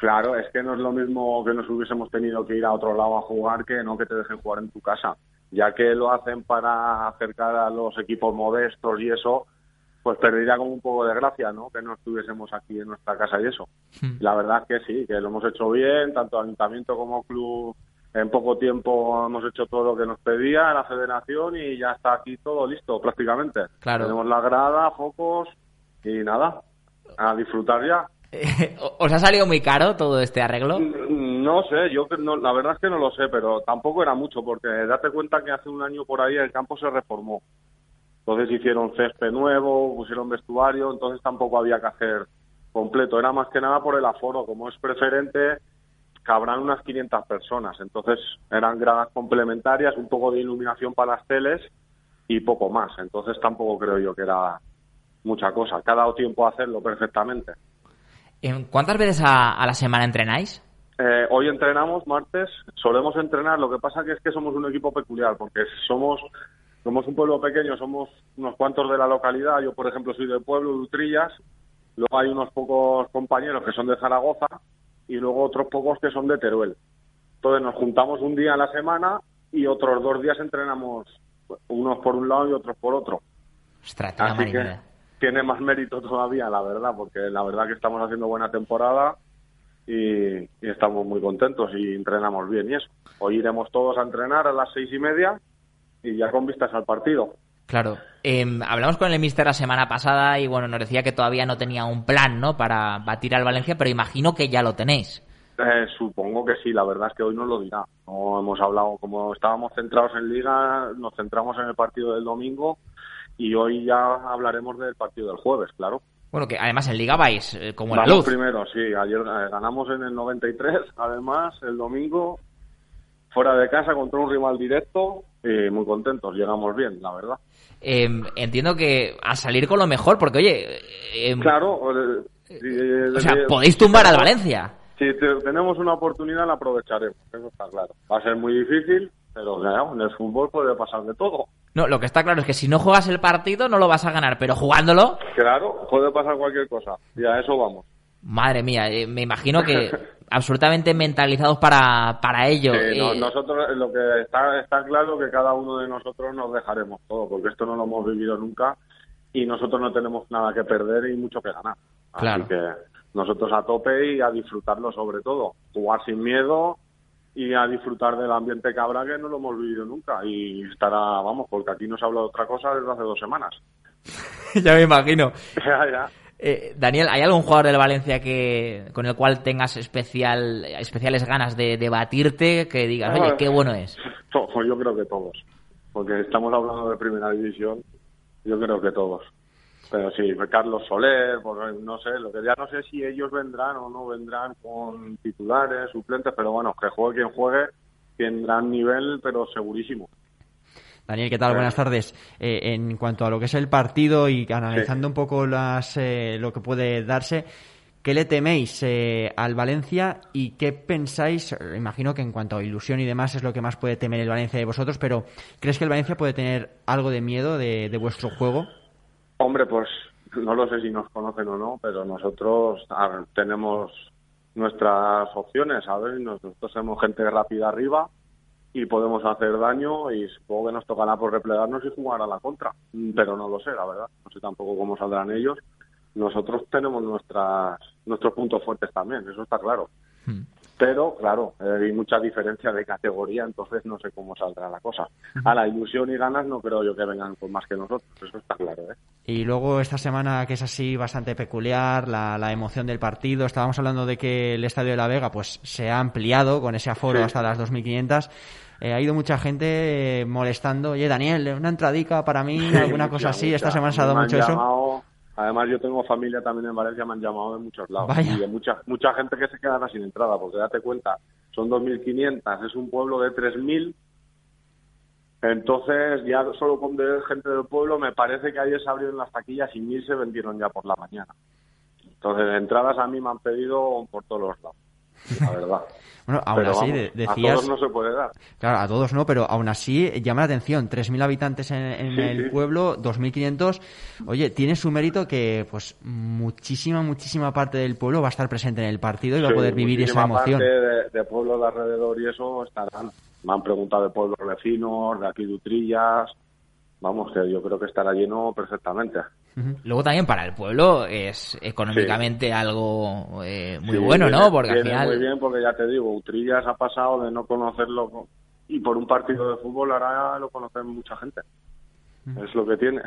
Claro, es que no es lo mismo que nos hubiésemos tenido que ir a otro lado a jugar que no que te dejen jugar en tu casa. Ya que lo hacen para acercar a los equipos modestos y eso, pues perdería como un poco de gracia, ¿no? Que no estuviésemos aquí en nuestra casa y eso. Mm. La verdad es que sí, que lo hemos hecho bien, tanto ayuntamiento como club. En poco tiempo hemos hecho todo lo que nos pedía la federación y ya está aquí todo listo prácticamente. Claro. Tenemos la grada, focos y nada, a disfrutar ya. ¿Os ha salido muy caro todo este arreglo? No sé, yo no, la verdad es que no lo sé, pero tampoco era mucho, porque date cuenta que hace un año por ahí el campo se reformó. Entonces hicieron césped nuevo, pusieron vestuario, entonces tampoco había que hacer completo. Era más que nada por el aforo, como es preferente, cabrán unas quinientas personas. Entonces eran gradas complementarias, un poco de iluminación para las teles y poco más. Entonces tampoco creo yo que era mucha cosa. Que ha dado tiempo a hacerlo perfectamente. ¿Cuántas veces a, a la semana entrenáis? Eh, hoy entrenamos martes, solemos entrenar, lo que pasa que es que somos un equipo peculiar, porque somos somos un pueblo pequeño, somos unos cuantos de la localidad, yo por ejemplo soy del pueblo de Utrillas, luego hay unos pocos compañeros que son de Zaragoza y luego otros pocos que son de Teruel. Entonces nos juntamos un día a la semana y otros dos días entrenamos, unos por un lado y otros por otro. Ostras, así que tiene más mérito todavía, la verdad, porque la verdad que estamos haciendo buena temporada y, y estamos muy contentos y entrenamos bien y eso. Hoy iremos todos a entrenar a las seis y media y ya con vistas al partido. Claro. Eh, hablamos con el míster la semana pasada y bueno, nos decía que todavía no tenía un plan, ¿no?, para batir al Valencia, pero imagino que ya lo tenéis. Eh, supongo que sí, la verdad es que hoy nos lo dirá. No hemos hablado, como estábamos centrados en Liga, nos centramos en el partido del domingo y hoy ya hablaremos del partido del jueves, claro. Bueno, que además en Liga vais eh, como Vamos la luz. Primero, sí, ayer eh, ganamos en el noventa y tres, además, el domingo, fuera de casa contra un rival directo y muy contentos, llegamos bien, la verdad. Eh, entiendo que a salir con lo mejor, porque oye... Eh, claro. Eh, eh, o sea, eh, podéis tumbar al Valencia. Si te, tenemos una oportunidad la aprovecharemos, eso está claro. Va a ser muy difícil, pero claro, en el fútbol puede pasar de todo. No, lo que está claro es que si no juegas el partido no lo vas a ganar, pero jugándolo... Claro, puede pasar cualquier cosa, y a eso vamos. Madre mía, eh, me imagino que absolutamente mentalizados para, para ello. Sí, no, eh... nosotros, lo que está, está claro que cada uno de nosotros nos dejaremos todo, porque esto no lo hemos vivido nunca y nosotros no tenemos nada que perder y mucho que ganar. Claro. Así que nosotros a tope y a disfrutarlo sobre todo, jugar sin miedo y a disfrutar del ambiente que habrá, que no lo hemos vivido nunca y estará, vamos, porque aquí no se habla de otra cosa desde hace dos semanas. Ya me imagino. Ya, ya. Eh, Daniel, ¿hay algún jugador del Valencia que con el cual tengas especial especiales ganas de, de batirte, que digas, oye, qué bueno es? Pues yo creo que todos, porque estamos hablando de primera división, yo creo que todos. Pero sí, Carlos Soler, pues no sé, lo que ya no sé si ellos vendrán o no vendrán con titulares, suplentes, pero bueno, que juegue quien juegue, tendrán nivel, pero segurísimo. Daniel, ¿qué tal? Buenas tardes. Eh, en cuanto a lo que es el partido y analizando sí. un poco las eh, lo que puede darse, ¿qué le teméis eh, al Valencia y qué pensáis? Imagino que en cuanto a ilusión y demás es lo que más puede temer el Valencia de vosotros, pero ¿crees que el Valencia puede tener algo de miedo de, de vuestro juego? Hombre, pues no lo sé si nos conocen o no, pero nosotros a ver, tenemos nuestras opciones, ¿sabes? Nosotros somos gente rápida arriba y podemos hacer daño y supongo que nos tocará por replegarnos y jugar a la contra, pero no lo sé, la verdad, no sé tampoco cómo saldrán ellos. Nosotros tenemos nuestras nuestros puntos fuertes también, eso está claro. Hmm. Pero, claro, eh, hay mucha diferencia de categoría, entonces no sé cómo saldrá la cosa. A la ilusión y ganas no creo yo que vengan con más que nosotros, eso está claro, ¿eh? Y luego esta semana que es así bastante peculiar, la, la emoción del partido, estábamos hablando de que el Estadio de la Vega pues se ha ampliado con ese aforo sí. hasta las dos mil quinientas. Eh, ha ido mucha gente eh, molestando, oye Daniel, una entradica para mí, sí, alguna mucha, cosa así, mucha. Esta semana se ha dado mucho llamado, eso. Además yo tengo familia también en Valencia, me han llamado de muchos lados. Vaya. Y de mucha mucha gente que se quedará sin entrada, porque date cuenta, son dos mil quinientas, es un pueblo de tres mil, entonces ya solo con de gente del pueblo me parece que ayer se abrieron las taquillas y mil se vendieron ya por la mañana. Entonces entradas a mí me han pedido por todos los lados. la verdad. Bueno, aún pero así, vamos, de, decías... a todos no se puede dar. Claro, a todos no, pero aún así llama la atención. tres mil habitantes en, en sí, el sí. pueblo, dos mil quinientos. Oye, tiene su mérito que pues muchísima, muchísima parte del pueblo va a estar presente en el partido y va sí, a poder vivir esa emoción. Parte de, de pueblos de alrededor y eso estarán. Me han preguntado de pueblos vecinos, de aquí de Utrillas. Vamos, que yo creo que estará lleno perfectamente. Luego también para el pueblo es económicamente sí. algo eh, muy sí, bueno, viene, ¿no? Porque al viene final... muy bien, porque ya te digo, Utrillas ha pasado de no conocerlo y por un partido de fútbol ahora lo conoce mucha gente. Uh-huh. Es lo que tiene.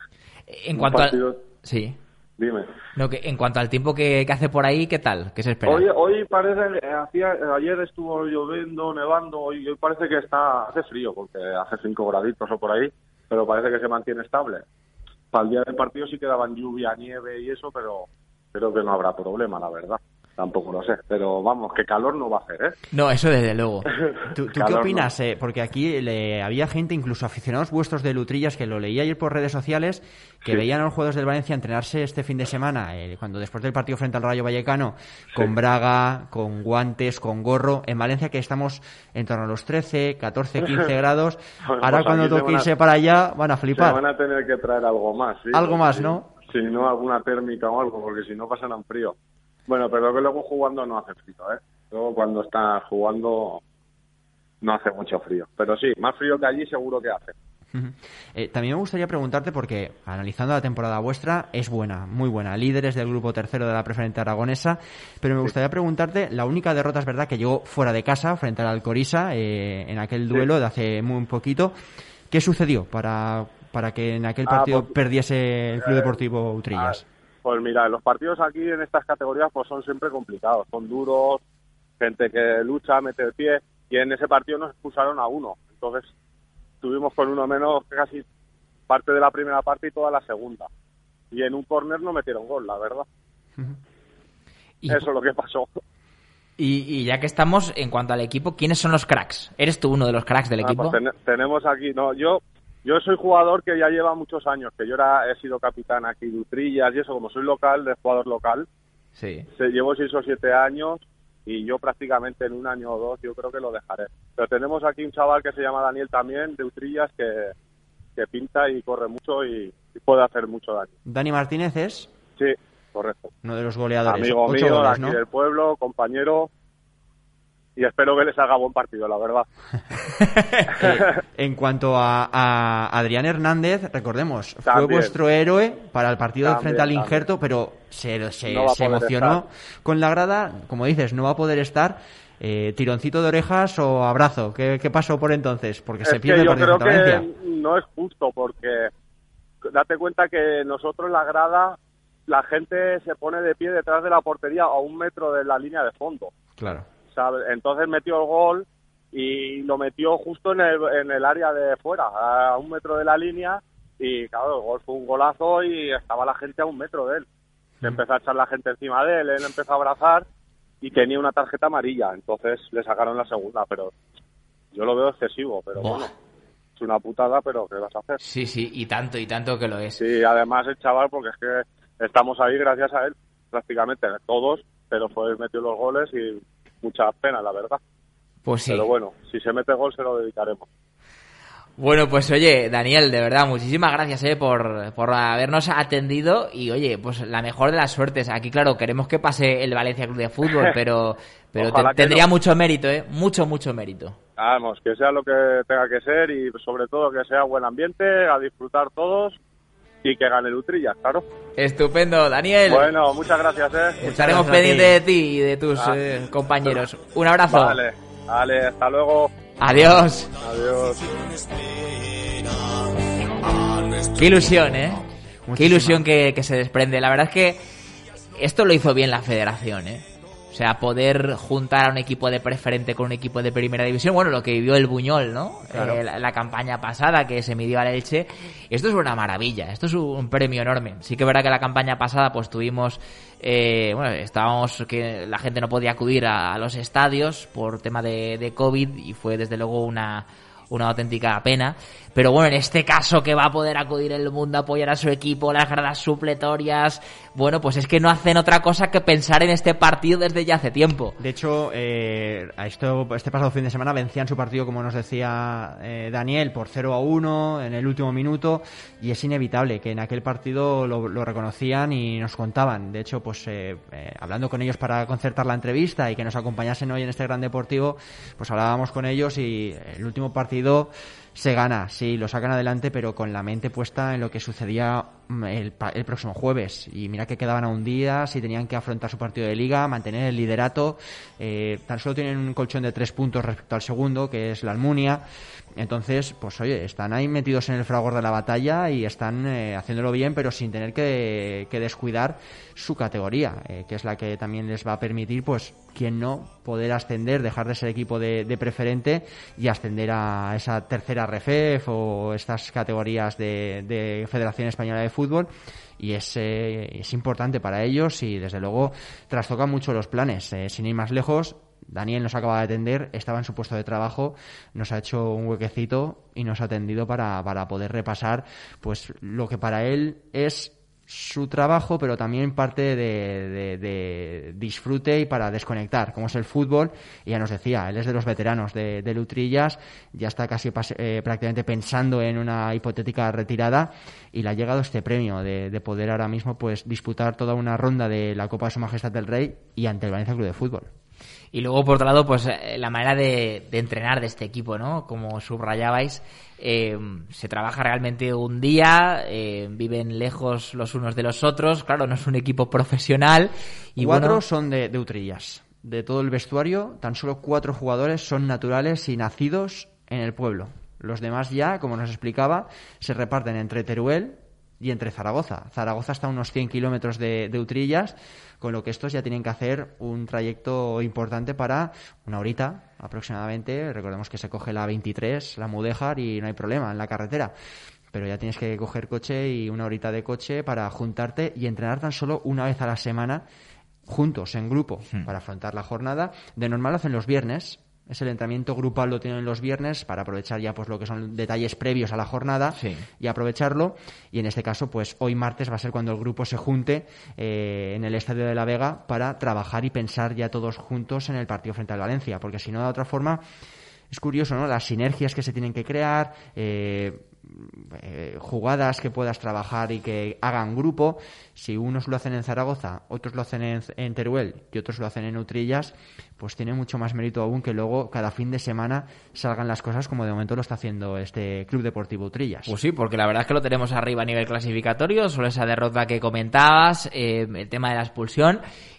En cuanto partido... al... Sí. Dime. No, que en cuanto al tiempo que, que hace por ahí, ¿qué tal? ¿Qué se espera? Hoy, hoy parece, hacía, ayer estuvo lloviendo, nevando, hoy, hoy parece que está, hace frío, porque hace cinco graditos o por ahí, pero parece que se mantiene estable. Para el día del partido sí quedaban lluvia, nieve y eso, pero creo que no habrá problema, la verdad. Tampoco lo sé, pero vamos, que calor no va a hacer, ¿eh? No, eso desde luego. ¿Tú, ¿tú qué opinas? No. Eh? Porque aquí le, había gente, incluso aficionados vuestros de Utrillas, que lo leí ayer por redes sociales, que sí. veían a los jugadores del Valencia entrenarse este fin de semana, eh, cuando después del partido frente al Rayo Vallecano, sí. con braga, con guantes, con gorro. En Valencia que estamos en torno a los trece, catorce, quince grados. Bueno, Ahora pues cuando toque irse a, para allá van a flipar. Se van a tener que traer algo más, ¿sí? Algo más, ¿no? Si no, alguna térmica o algo, porque si no pasarán frío. Bueno, pero que luego jugando no hace frío, ¿eh? Luego cuando estás jugando no hace mucho frío. Pero sí, más frío que allí seguro que hace. Uh-huh. Eh, también me gustaría preguntarte, porque analizando la temporada vuestra, es buena, muy buena. Líderes del grupo tercero de la preferente aragonesa. Pero me gustaría sí. preguntarte, la única derrota es verdad que llegó fuera de casa, frente al Alcoriza, eh, en aquel duelo sí. de hace muy poquito. ¿Qué sucedió para, para que en aquel partido ah, pues, perdiese el Club Deportivo Utrillas? Ah, Pues mira, los partidos aquí en estas categorías pues son siempre complicados, son duros, gente que lucha, mete el pie, y en ese partido nos expulsaron a uno. Entonces tuvimos con uno menos casi parte de la primera parte y toda la segunda. Y en un córner no metieron gol, la verdad. Uh-huh. Eso es lo que pasó. Y, y ya que estamos, en cuanto al equipo, ¿quiénes son los cracks? ¿Eres tú uno de los cracks del ah, equipo? Pues ten- tenemos aquí, no, yo... Yo soy jugador que ya lleva muchos años, que yo era, he sido capitán aquí de Utrillas y eso, como soy local, de jugador local. Sí. Se, llevo seis o siete años y yo prácticamente en un año o dos yo creo que lo dejaré. Pero tenemos aquí un chaval que se llama Daniel también, de Utrillas, que, que pinta y corre mucho y, y puede hacer mucho daño. ¿Dani Martínez es? Sí, correcto. Uno de los goleadores. Amigo Ocho mío, goles, de aquí ¿no? del pueblo, compañero... Y espero que les haga buen partido, la verdad. eh, en cuanto a, a Adrián Hernández, recordemos, también. Fue vuestro héroe para el partido También, frente al también. Injerto, pero se, se, no se emocionó estar. Con la grada. Como dices, no va a poder estar. Eh, ¿Tironcito de orejas o abrazo? ¿Qué, qué pasó por entonces? Porque es se pierde que el partido yo creo frente a que Valencia. No es justo, porque date cuenta que nosotros la grada, la gente se pone de pie detrás de la portería a un metro de la línea de fondo. Claro. ¿Sabes? Entonces metió el gol y lo metió justo en el, en el área de fuera, a un metro de la línea, y claro, el gol fue un golazo y estaba la gente a un metro de él. Se empezó a echar la gente encima de él, él empezó a abrazar y tenía una tarjeta amarilla, entonces le sacaron la segunda, pero yo lo veo excesivo, pero Buah. bueno, es una putada, pero ¿qué vas a hacer? Sí, sí, y tanto, y tanto que lo es. Sí, además el chaval, porque es que estamos ahí gracias a él, prácticamente todos, pero fue metió los goles y mucha pena, la verdad. Pues sí. Pero bueno, si se mete gol se lo dedicaremos. Bueno, pues oye, Daniel, de verdad, muchísimas gracias eh, por, por habernos atendido y oye, pues la mejor de las suertes. Aquí, claro, queremos que pase el Valencia Club de Fútbol, pero, pero te, tendría no. mucho mérito, ¿eh? Mucho, mucho mérito. Vamos, que sea lo que tenga que ser y sobre todo que sea buen ambiente, a disfrutar todos y que gane el Utrillas, claro. Estupendo, Daniel. Bueno, muchas gracias, ¿eh? Estaremos pendientes de ti y de tus ah. eh, compañeros. Un abrazo. Vale, vale, hasta luego. Adiós. Adiós. Qué ilusión, ¿eh? Muchísima. Qué ilusión que, que se desprende. La verdad es que esto lo hizo bien la federación, ¿eh? O sea, poder juntar a un equipo de preferente con un equipo de primera división, bueno, lo que vivió el Buñol, ¿no? Claro. Eh, la, la campaña pasada que se midió al Elche. Esto es una maravilla, esto es un premio enorme. Sí que es verdad que la campaña pasada pues tuvimos, eh, bueno, estábamos que la gente no podía acudir a, a los estadios por tema de, de COVID y fue desde luego una una auténtica pena. Pero bueno, en este caso que va a poder acudir el mundo a apoyar a su equipo, las gradas supletorias, bueno, pues es que no hacen otra cosa que pensar en este partido desde ya hace tiempo. De hecho, eh, a esto, este pasado fin de semana vencían su partido, como nos decía eh, Daniel, por cero a uno en el último minuto, y es inevitable que en aquel partido lo, lo reconocían y nos contaban. De hecho, pues eh, eh, hablando con ellos para concertar la entrevista y que nos acompañasen hoy en este Gran Deportivo, pues hablábamos con ellos y el último partido se gana, sí, lo sacan adelante, pero con la mente puesta en lo que sucedía el, el próximo jueves. Y mira que quedaban a un día, si tenían que afrontar su partido de liga, mantener el liderato. Eh, tan solo tienen un colchón de tres puntos respecto al segundo, que es la Almunia. Entonces, pues oye, están ahí metidos en el fragor de la batalla y están eh, haciéndolo bien, pero sin tener que, que descuidar su categoría, eh, que es la que también les va a permitir, pues, quien no, poder ascender, dejar de ser equipo de, de preferente y ascender a esa tercera R F E F o estas categorías de, de Federación Española de Fútbol. Y es, eh, es importante para ellos y desde luego trastoca mucho los planes. Eh, sin ir más lejos, Daniel nos acaba de atender, estaba en su puesto de trabajo, nos ha hecho un huequecito y nos ha atendido para, para poder repasar pues lo que para él es su trabajo, pero también parte de, de, de disfrute y para desconectar, como es el fútbol. Y ya nos decía, él es de los veteranos de, de Utrillas, ya está casi eh, prácticamente pensando en una hipotética retirada y le ha llegado este premio de, de poder ahora mismo pues disputar toda una ronda de la Copa de Su Majestad del Rey y ante el Valencia Club de Fútbol. Y luego, por otro lado, pues la manera de, de entrenar de este equipo, ¿no? Como subrayabais, eh, se trabaja realmente un día, eh, viven lejos los unos de los otros. Claro, no es un equipo profesional. Y cuatro bueno, son de, de Utrillas. De todo el vestuario, tan solo cuatro jugadores son naturales y nacidos en el pueblo. Los demás ya, como nos explicaba, se reparten entre Teruel y entre Zaragoza. Zaragoza está a unos cien kilómetros de, de Utrillas, con lo que estos ya tienen que hacer un trayecto importante para una horita aproximadamente. Recordemos que se coge la veintitrés, la Mudéjar, y no hay problema en la carretera. Pero ya tienes que coger coche y una horita de coche para juntarte y entrenar tan solo una vez a la semana juntos, en grupo, hmm. para afrontar la jornada. De normal lo hacen los viernes. Es el entrenamiento grupal, lo tienen los viernes para aprovechar ya pues lo que son detalles previos a la jornada, sí. y aprovecharlo. Y en este caso, pues hoy martes va a ser cuando el grupo se junte eh, en el Estadio de la Vega para trabajar y pensar ya todos juntos en el partido frente al Valencia, porque si no, de otra forma, es curioso, ¿no? Las sinergias que se tienen que crear, eh, eh, jugadas que puedas trabajar y que hagan grupo. Si unos lo hacen en Zaragoza, otros lo hacen en, en Teruel y otros lo hacen en Utrillas, pues tiene mucho más mérito aún que luego cada fin de semana salgan las cosas como de momento lo está haciendo este Club Deportivo Utrillas. Pues sí, porque la verdad es que lo tenemos arriba a nivel clasificatorio, solo esa derrota que comentabas, eh, el tema de la expulsión.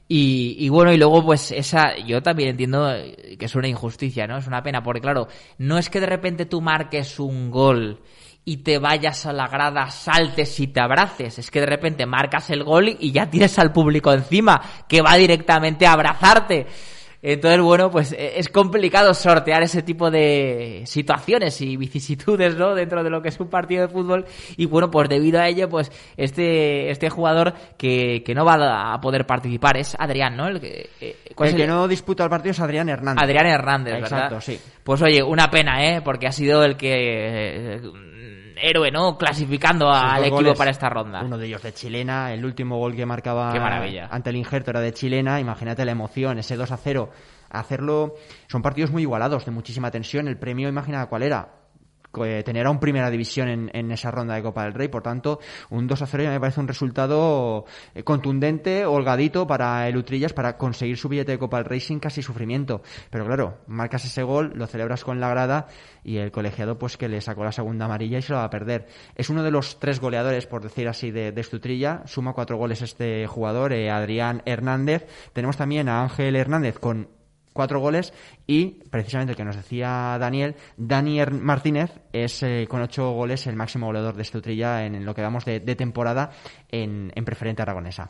Y, y bueno, y luego pues esa, yo también entiendo que es una injusticia, ¿no? Es una pena, porque claro, no es que de repente tú marques un gol y te vayas a la grada, saltes y te abraces. Es que de repente marcas el gol y ya tienes al público encima, que va directamente a abrazarte. Entonces, bueno, pues es complicado sortear ese tipo de situaciones y vicisitudes, ¿no? Dentro de lo que es un partido de fútbol. Y bueno, pues debido a ello, pues este este jugador que, que no va a poder participar es Adrián, ¿no? El que, eh, el el... que no disputa el partido es Adrián Hernández. Adrián Hernández, ¿verdad? Exacto, sí. Pues oye, una pena, ¿eh? Porque ha sido el que... Eh, héroe, ¿no? Clasificando al equipo goles, para esta ronda. Uno de ellos de chilena, el último gol que marcaba Qué maravilla. ante el Injerto era de chilena. Imagínate la emoción, ese dos a cero. Hacerlo, son partidos muy igualados, de muchísima tensión. El premio, imagina cuál era, tener a un Primera División en, en esa ronda de Copa del Rey. Por tanto, un dos a cero ya me parece un resultado contundente, holgadito para el Utrillas para conseguir su billete de Copa del Rey sin casi sufrimiento. Pero claro, marcas ese gol, lo celebras con la grada y el colegiado pues que le sacó la segunda amarilla y se lo va a perder. Es uno de los tres goleadores, por decir así, de, de este Utrilla. Suma cuatro goles este jugador, eh, Adrián Hernández. Tenemos también a Ángel Hernández con cuatro goles y precisamente el que nos decía Daniel, Dani Martínez es eh, con ocho goles el máximo goleador de este Utrilla en lo que vamos de, de temporada en, en preferente aragonesa.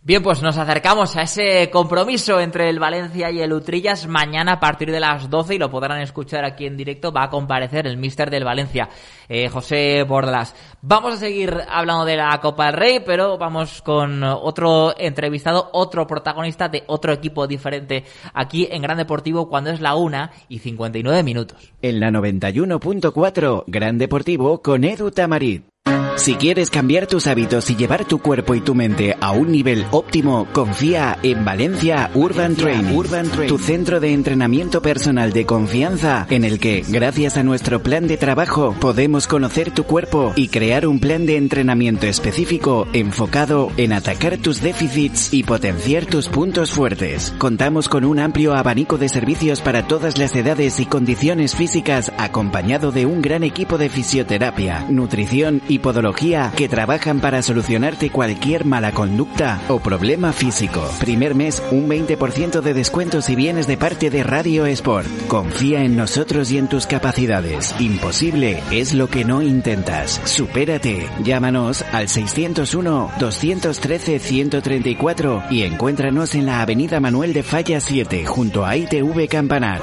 Bien, pues nos acercamos a ese compromiso entre el Valencia y el Utrillas. Mañana a partir de las doce, y lo podrán escuchar aquí en directo, va a comparecer el míster del Valencia, eh, José Bordalas. Vamos a seguir hablando de la Copa del Rey, pero vamos con otro entrevistado, otro protagonista de otro equipo diferente aquí en Gran Deportivo, cuando es la una y cincuenta y nueve minutos. En la noventa y uno punto cuatro, Gran Deportivo con Edu Tamarit. Si quieres cambiar tus hábitos y llevar tu cuerpo y tu mente a un nivel óptimo, confía en Valencia Urban Training, Urban Training, tu centro de entrenamiento personal de confianza, en el que, gracias a nuestro plan de trabajo, podemos conocer tu cuerpo y crear un plan de entrenamiento específico enfocado en atacar tus déficits y potenciar tus puntos fuertes. Contamos con un amplio abanico de servicios para todas las edades y condiciones físicas, acompañado de un gran equipo de fisioterapia, nutrición y podología que trabajan para solucionarte cualquier mala conducta o problema físico. Primer mes, un veinte por ciento de descuento si vienes de parte de Radio Sport. Confía en nosotros y en tus capacidades. Imposible es lo que no intentas. Supérate. Llámanos al seiscientos uno, doscientos trece, ciento treinta y cuatro y encuéntranos en la avenida Manuel de Falla siete, junto a I T V Campanar.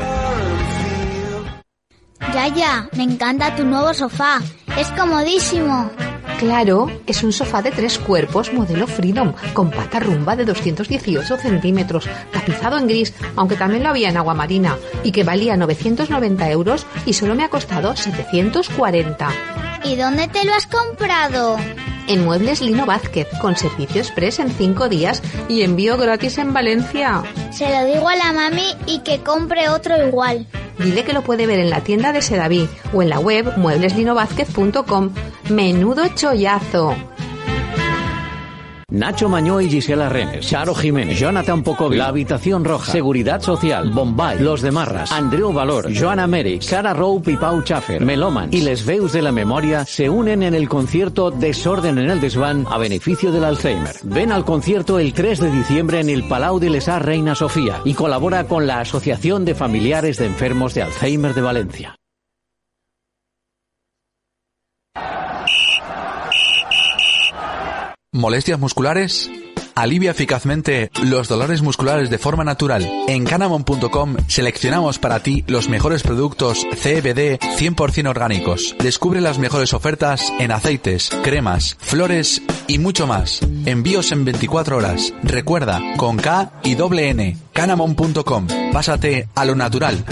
Yaya, me encanta tu nuevo sofá. Es comodísimo. Claro, es un sofá de tres cuerpos modelo Freedom, con pata rumba de doscientos dieciocho centímetros, tapizado en gris, aunque también lo había en agua marina, y que valía novecientos noventa euros y solo me ha costado setecientos cuarenta. ¿Y dónde te lo has comprado? En Muebles Lino Vázquez, con servicio express en cinco días y envío gratis en Valencia. Se lo digo a la mami y que compre otro igual. Dile que lo puede ver en la tienda de Sedaví o en la web muebles lino vázquez punto com. ¡Menudo chollazo! Nacho Mañó y Gisela Renes, Charo Jiménez, Jonathan Pocovi, La Habitación Roja, Seguridad Social, Bombay, Los de Marras, Andreu Valor, Joan Mèrix, Cara Rope y Pau Schaffer, Melómans y Les Veus de la Memoria se unen en el concierto Desorden en el Desván a beneficio del Alzheimer. Ven al concierto el tres de diciembre en el Palau de les Arts Reina Sofía y colabora con la Asociación de Familiares de Enfermos de Alzheimer de Valencia. ¿Molestias musculares? Alivia eficazmente los dolores musculares de forma natural. En canamon punto com seleccionamos para ti los mejores productos C B D cien por ciento orgánicos. Descubre las mejores ofertas en aceites, cremas, flores y mucho más. Envíos en veinticuatro horas. Recuerda, con K y doble N. canamon punto com. Pásate a lo natural.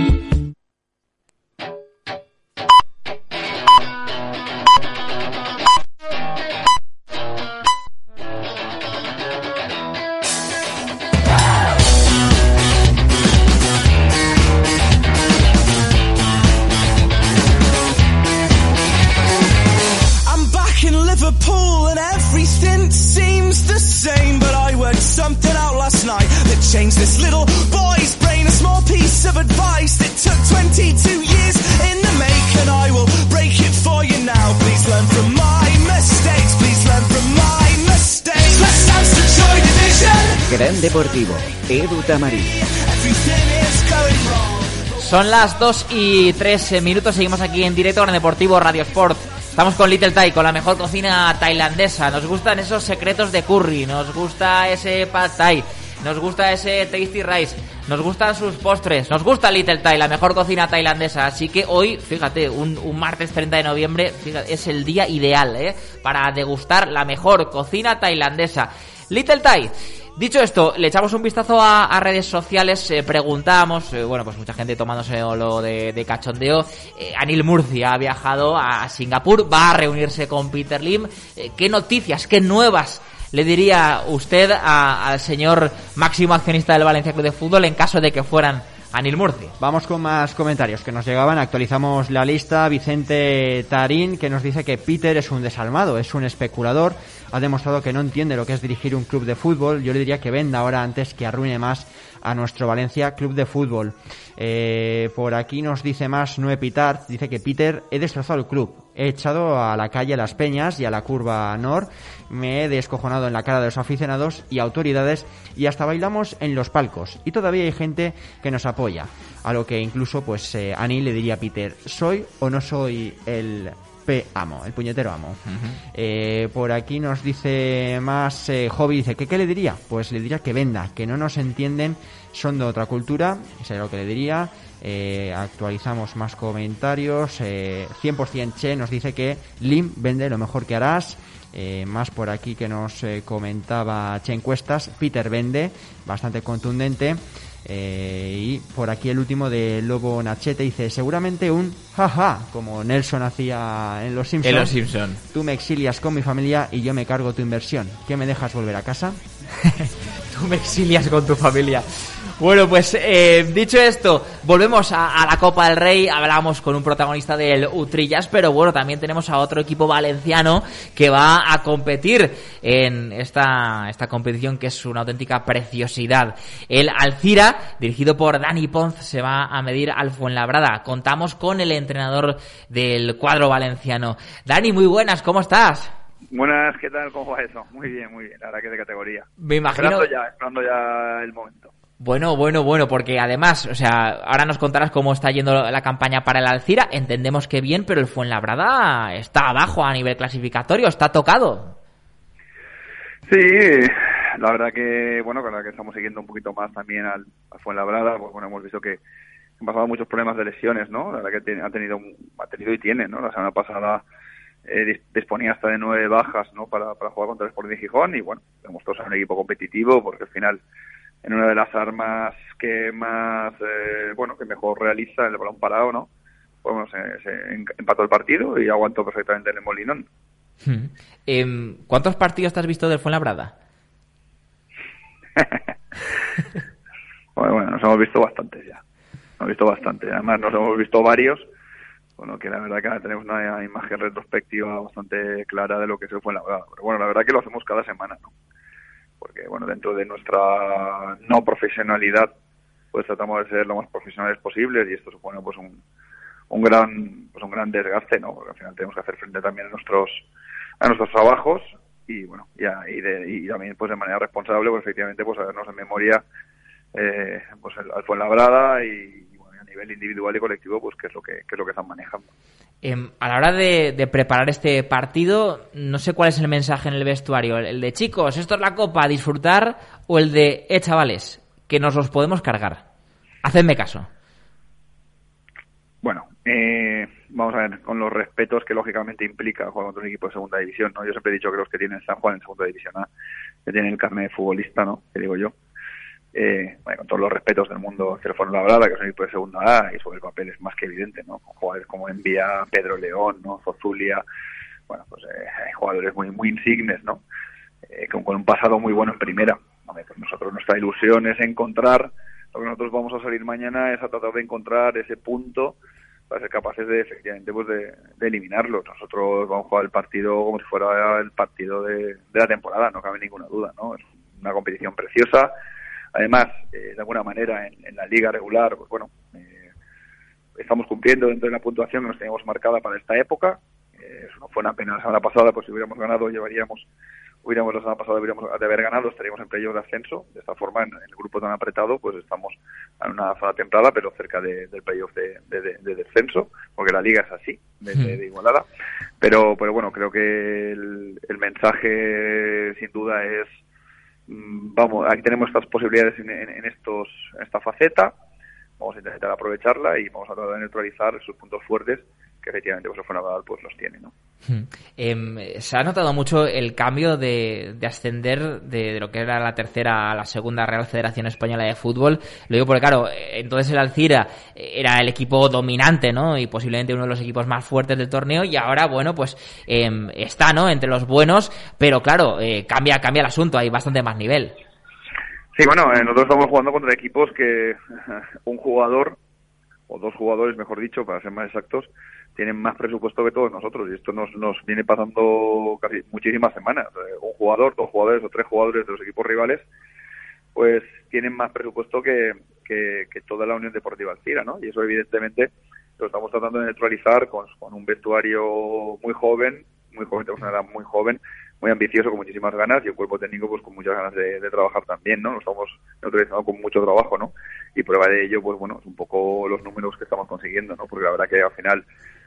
Change this little boy's brain, a small piece of advice that took twenty-two years in the make, and I will break it for you now. Please learn from my mistakes, please learn from my mistakes. Let's dance to Joy Division. Gran Deportivo, Edu Tamarit. Everything is going wrong. Son las dos y tres minutos, seguimos aquí en directo Gran Deportivo Radio Sport. Estamos con Little Thai, con la mejor cocina tailandesa. Nos gustan esos secretos de curry, nos gusta ese pad thai, nos gusta ese tasty rice, nos gustan sus postres, nos gusta Little Thai, la mejor cocina tailandesa. Así que hoy, fíjate, un, un martes treinta de noviembre, fíjate, es el día ideal, ¿eh? para degustar la mejor cocina tailandesa. Little Thai. Dicho esto, le echamos un vistazo a, a redes sociales, eh, preguntamos, eh, bueno, pues mucha gente tomándose lo de, de cachondeo. Eh, Anil Murci ha viajado a Singapur, va a reunirse con Peter Lim. Eh, ¿Qué noticias, qué nuevas le diría usted a, al señor máximo accionista del Valencia Club de Fútbol en caso de que fueran Anil Murci? Vamos con más comentarios que nos llegaban, actualizamos la lista. Vicente Tarín, que nos dice que Peter es un desalmado, es un especulador, ha demostrado que no entiende lo que es dirigir un club de fútbol. Yo le diría que venda ahora antes que arruine más a nuestro Valencia Club de Fútbol. Eh, por aquí nos dice más Noé Pitart, dice que Peter, he destrozado el club, he echado a la calle Las Peñas y a la Curva Nor, me he descojonado en la cara de los aficionados y autoridades y hasta bailamos en los palcos y todavía hay gente que nos apoya. A lo que incluso pues eh, Anil le diría a Peter, ¿soy o no soy el P amo, el puñetero amo. Uh-huh. Eh, por aquí nos dice más eh, Hobby, dice que qué le diría, pues le diría que venda, que no nos entienden, son de otra cultura, eso es lo que le diría. Eh, actualizamos más comentarios. eh, cien por ciento Che nos dice que Lim vende lo mejor que harás. Eh, más por aquí que nos eh, comentaba Che Encuestas, Peter vende, bastante contundente. Eh, y por aquí el último de Lobo Nachete dice seguramente un jaja, como Nelson hacía en Los Simpsons. En Los Simpson. Tú me exilias con mi familia y yo me cargo tu inversión. ¿Qué me dejas volver a casa? Tú me exilias con tu familia. Bueno, pues eh, dicho esto, volvemos a, a la Copa del Rey. Hablamos con un protagonista del Utrillas, pero bueno, también tenemos a otro equipo valenciano que va a competir en esta, esta competición, que es una auténtica preciosidad. El Alcira, dirigido por Dani Ponz, se va a medir al Fuenlabrada. Contamos con el entrenador del cuadro valenciano. Dani, muy buenas, ¿cómo estás? Buenas, ¿qué tal? ¿Cómo va eso? Muy bien, muy bien, la verdad que de categoría. Me imagino... Esperando ya, esperando ya el momento. Bueno, bueno, bueno, porque además, o sea, ahora nos contarás cómo está yendo la campaña para el Alcira. Entendemos que bien, pero el Fuenlabrada está abajo a nivel clasificatorio, está tocado. Sí, la verdad que, bueno, con la que estamos siguiendo un poquito más también al, al Fuenlabrada, pues bueno, hemos visto que han pasado muchos problemas de lesiones, ¿no? La verdad que ha tenido, ha tenido y tiene, ¿no? La semana pasada eh, disponía hasta de nueve bajas, ¿no? Para, para jugar contra el Sporting Gijón y, bueno, demostró ser un equipo competitivo porque al final, en una de las armas que más, eh, bueno, que mejor realiza, el balón parado, ¿no? Pues bueno, se, se empató el partido y aguantó perfectamente en el Molinón. Hmm. Eh, ¿Cuántos partidos te has visto del Fuenlabrada? bueno, bueno, nos hemos visto bastantes ya. Nos hemos visto bastante. Además, nos hemos visto varios. Bueno, que la verdad que tenemos una imagen retrospectiva bastante clara de lo que es el Fuenlabrada. Pero bueno, la verdad que lo hacemos cada semana, ¿no? Porque, bueno, dentro de nuestra no profesionalidad, pues tratamos de ser lo más profesionales posibles y esto supone, pues, un, un gran pues un gran desgaste, ¿no? Porque al final tenemos que hacer frente también a nuestros a nuestros trabajos y, bueno, ya y, de, y también, pues, de manera responsable, pues, efectivamente, pues, sabernos en memoria eh, pues, el, al Fuenlabrada y, y, bueno, a nivel individual y colectivo, pues, qué es lo que, qué es lo que están manejando. Eh, a la hora de, de preparar este partido, no sé cuál es el mensaje en el vestuario, el, el de chicos, esto es la Copa, disfrutar, o el de, eh chavales, que nos los podemos cargar. Hacedme caso. Bueno, eh, vamos a ver, con los respetos que lógicamente implica jugar contra un equipo de segunda división, ¿no? Yo siempre he dicho que los que tienen San Juan en segunda división A, que tienen el carnet de futbolista, ¿no? Que digo yo. Eh, bueno, con todos los respetos del mundo hacia el Fuenlabrada, que es un equipo de segunda A y sobre el papel es más que evidente, ¿no? Con jugadores como Envía, Pedro León, ¿no? Zozulia, bueno, pues eh, hay jugadores muy muy insignes, ¿no? Eh, con, con un pasado muy bueno en primera. Hombre, pues nosotros nuestra ilusión es encontrar, lo que nosotros vamos a salir mañana es a tratar de encontrar ese punto para ser capaces de, efectivamente, pues de, de eliminarlos. Nosotros vamos a jugar el partido como si fuera el partido de, de la temporada, no cabe ninguna duda, ¿no? Es una competición preciosa. Además, eh, de alguna manera, en, en la liga regular, pues bueno, eh, estamos cumpliendo dentro de la puntuación que nos teníamos marcada para esta época. Eh, eso no fue una pena la semana pasada, pues si hubiéramos ganado, llevaríamos, hubiéramos la semana pasada, hubiéramos de haber ganado, estaríamos en playoff de ascenso. De esta forma, en, en el grupo tan apretado, pues estamos en una zona templada, pero cerca de, del playoff de, de, de, de descenso, porque la liga es así, de, de, de igualada. Pero, pero bueno, creo que el, el mensaje, sin duda, es vamos, aquí tenemos estas posibilidades en, en, en estos en esta faceta, vamos a intentar aprovecharla y vamos a tratar de neutralizar sus puntos fuertes que efectivamente pues el Fuenlabrada pues los tiene, ¿no? Eh, se ha notado mucho el cambio de, de ascender de, de lo que era la tercera a la segunda Real Federación Española de Fútbol. Lo digo porque, claro, entonces el Alcira era el equipo dominante, ¿no? Y posiblemente uno de los equipos más fuertes del torneo, y ahora, bueno, pues eh, está, ¿no? Entre los buenos, pero claro, eh, cambia, cambia el asunto, hay bastante más nivel. Sí, bueno, eh, nosotros estamos jugando contra equipos que un jugador, o dos jugadores, mejor dicho, para ser más exactos, tienen más presupuesto que todos nosotros, y esto nos nos viene pasando casi muchísimas semanas. Un jugador, dos jugadores o tres jugadores de los equipos rivales, pues tienen más presupuesto que, que, que toda la Unión Deportiva Alcira, ¿no? Y eso evidentemente lo estamos tratando de neutralizar con, con un vestuario muy joven, muy joven, tenemos una edad muy joven, muy ambicioso, con muchísimas ganas, y el cuerpo técnico pues con muchas ganas de, de trabajar también, ¿no? Lo estamos neutralizando con mucho trabajo, ¿no? Y prueba de ello, pues bueno, es un poco los números que estamos consiguiendo, ¿no? Porque la verdad que al final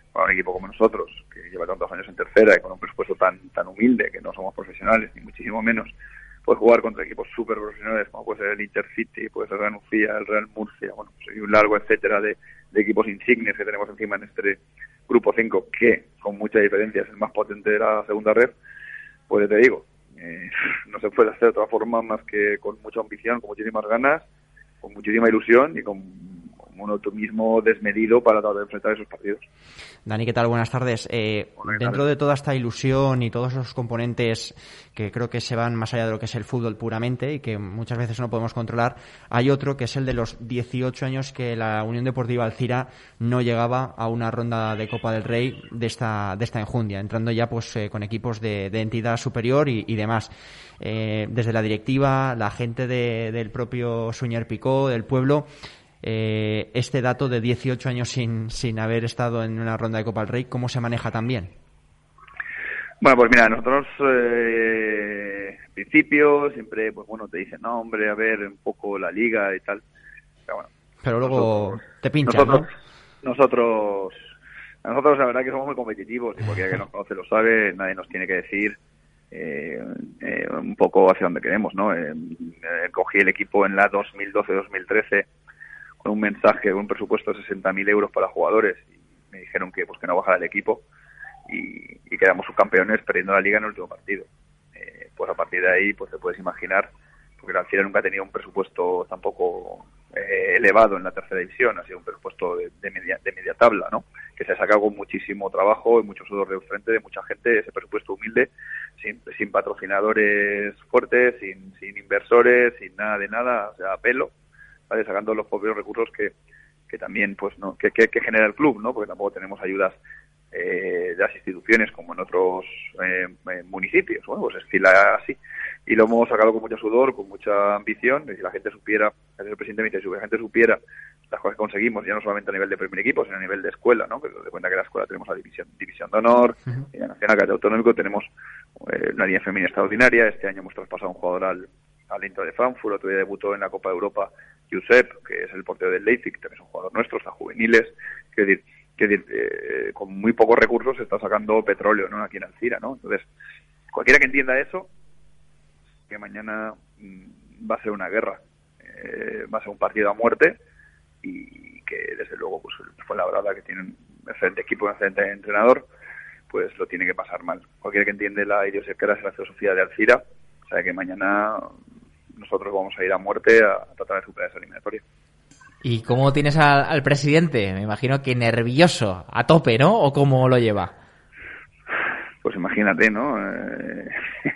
para un equipo como nosotros, que lleva tantos años en tercera y con un presupuesto tan tan humilde, que no somos profesionales, ni muchísimo menos, pues jugar contra equipos súper profesionales, como puede ser el Intercity, puede ser el Real, el Real Murcia, bueno, pues hay un largo etcétera de, de equipos insignes que tenemos encima en este grupo cinco, que con mucha diferencia es el más potente de la segunda red. Pues te digo, eh, no se puede hacer de otra forma más que con mucha ambición, con muchísimas ganas, con muchísima ilusión y con un optimismo desmedido para tratar de enfrentar esos partidos. Dani, ¿qué tal? Buenas tardes. Eh, Hola, dentro de toda esta ilusión y todos esos componentes que creo que se van más allá de lo que es el fútbol puramente y que muchas veces no podemos controlar, hay otro que es el de los dieciocho años que la Unión Deportiva Alzira no llegaba a una ronda de Copa del Rey de esta de esta enjundia, entrando ya pues eh, con equipos de, de entidad superior y, y demás. Eh, desde la directiva, la gente de, del propio Suñer Picó, del pueblo, Eh, este dato de dieciocho años sin sin haber estado en una ronda de Copa del Rey, ¿cómo se maneja también? Bueno, pues mira, nosotros eh, al principio siempre, pues bueno, te dicen, no, hombre, a ver un poco la liga y tal. Pero bueno. Pero luego nosotros, te pinchan, nosotros, ¿no? Nosotros, nosotros la verdad que somos muy competitivos y cualquiera que nos conoce lo sabe, nadie nos tiene que decir eh, eh, un poco hacia dónde queremos, ¿no? Eh, eh, cogí el equipo en la dos mil doce dos mil trece con un mensaje, un presupuesto de sesenta mil euros para jugadores y me dijeron que pues que no bajara el equipo y, y quedamos subcampeones perdiendo la liga en el último partido. Eh, pues a partir de ahí pues te puedes imaginar, porque la Alcira nunca ha tenido un presupuesto tampoco eh, elevado en la tercera división, ha sido un presupuesto de, de, media, de media tabla, ¿no? Que se ha sacado con muchísimo trabajo y mucho sudor de frente de mucha gente, ese presupuesto humilde, sin, sin patrocinadores fuertes, sin, sin inversores, sin nada de nada, o sea, a pelo, ¿vale? Sacando los propios recursos que, que también pues no que, que, que genera el club, ¿no? Porque tampoco tenemos ayudas eh, de las instituciones como en otros eh, municipios. Bueno, pues es fila así. Y lo hemos sacado con mucho sudor, con mucha ambición. Y si la gente supiera, el presidente me dice, si la gente supiera las cosas que conseguimos, ya no solamente a nivel de primer equipo, sino a nivel de escuela, ¿no? Que te cuenta que en la escuela tenemos la división, división de honor, uh-huh. En la Nacional Cadete Autonómico tenemos eh, una línea femenina extraordinaria. Este año hemos traspasado un jugador al al Inter de Frankfurt, otro día debutó en la Copa de Europa Josep, que es el portero del Leipzig, que también es un jugador nuestro, está juveniles, que decir, que decir eh, con muy pocos recursos se está sacando petróleo, ¿no? Aquí en Alcira, ¿no? Entonces, cualquiera que entienda eso, que mañana mmm, va a ser una guerra, eh, va a ser un partido a muerte y que desde luego pues fue la verdad que tiene un excelente equipo, un excelente entrenador, pues lo tiene que pasar mal. Cualquiera que entiende la idiosincrasia, la filosofía de Alcira, sabe que mañana nosotros vamos a ir a muerte a tratar de superar esa eliminatoria. ¿Y cómo tienes al, al presidente? Me imagino que nervioso, a tope, ¿no? ¿O cómo lo lleva? Pues imagínate, ¿no? Eh,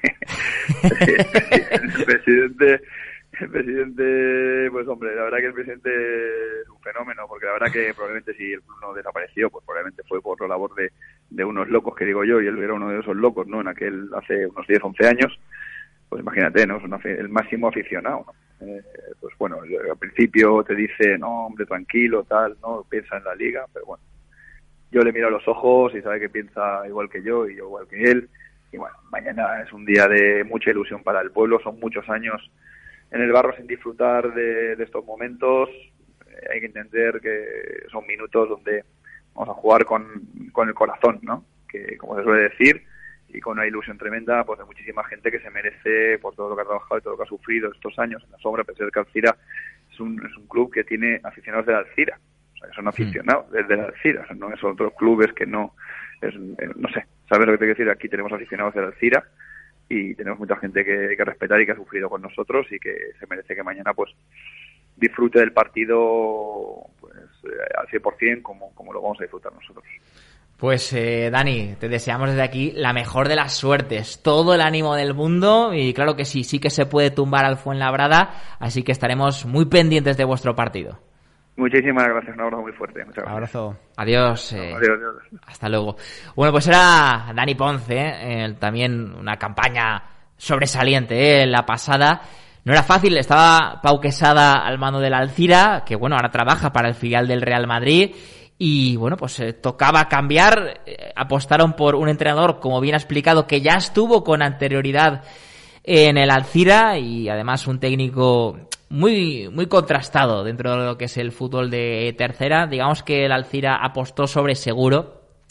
el presidente, el presidente, pues hombre, la verdad que el presidente es un fenómeno, porque la verdad que probablemente si el club no desapareció, pues probablemente fue por la labor de, de unos locos, que digo yo, y él era uno de esos locos, ¿no? En aquel, hace unos diez, once años. Pues imagínate, ¿no? Es una, el máximo aficionado, ¿no? Eh, pues bueno, al principio te dice, no, hombre, tranquilo, tal, no, piensa en la liga, pero bueno, yo le miro a los ojos y sabe que piensa igual que yo y yo igual que él, y bueno, mañana es un día de mucha ilusión para el pueblo, son muchos años en el barro sin disfrutar de, de estos momentos, eh, hay que entender que son minutos donde vamos a jugar con, con el corazón, ¿no? Que como se suele decir, y con una ilusión tremenda pues de muchísima gente que se merece por todo lo que ha trabajado y todo lo que ha sufrido estos años en la sombra. Pensé que Alcira es un, es un club que tiene aficionados de la Alcira, o sea, que son aficionados mm. desde la Alcira, o sea, no es otros clubes que no, es, no sé, ¿sabes lo que te quiero decir? Aquí tenemos aficionados de la Alcira y tenemos mucha gente que hay que respetar y que ha sufrido con nosotros y que se merece que mañana pues disfrute del partido pues eh, al cien por ciento como, como lo vamos a disfrutar nosotros. Pues eh, Dani, te deseamos desde aquí la mejor de las suertes, todo el ánimo del mundo y claro que sí, sí que se puede tumbar al Fuenlabrada, así que estaremos muy pendientes de vuestro partido. Muchísimas gracias, un abrazo muy fuerte. Muchas gracias. Abrazo. Adiós. Eh, no, adiós, adiós. Hasta luego. Bueno, pues era Dani Ponce, eh, también una campaña sobresaliente eh, la pasada. No era fácil, estaba Pau Quesada al mando de la Alcira, que bueno, ahora trabaja para el filial del Real Madrid. Y bueno, pues eh, tocaba cambiar, eh, apostaron por un entrenador, como bien ha explicado, que ya estuvo con anterioridad en el Alcira y además un técnico muy muy contrastado dentro de lo que es el fútbol de tercera. Digamos que el Alcira apostó sobre seguro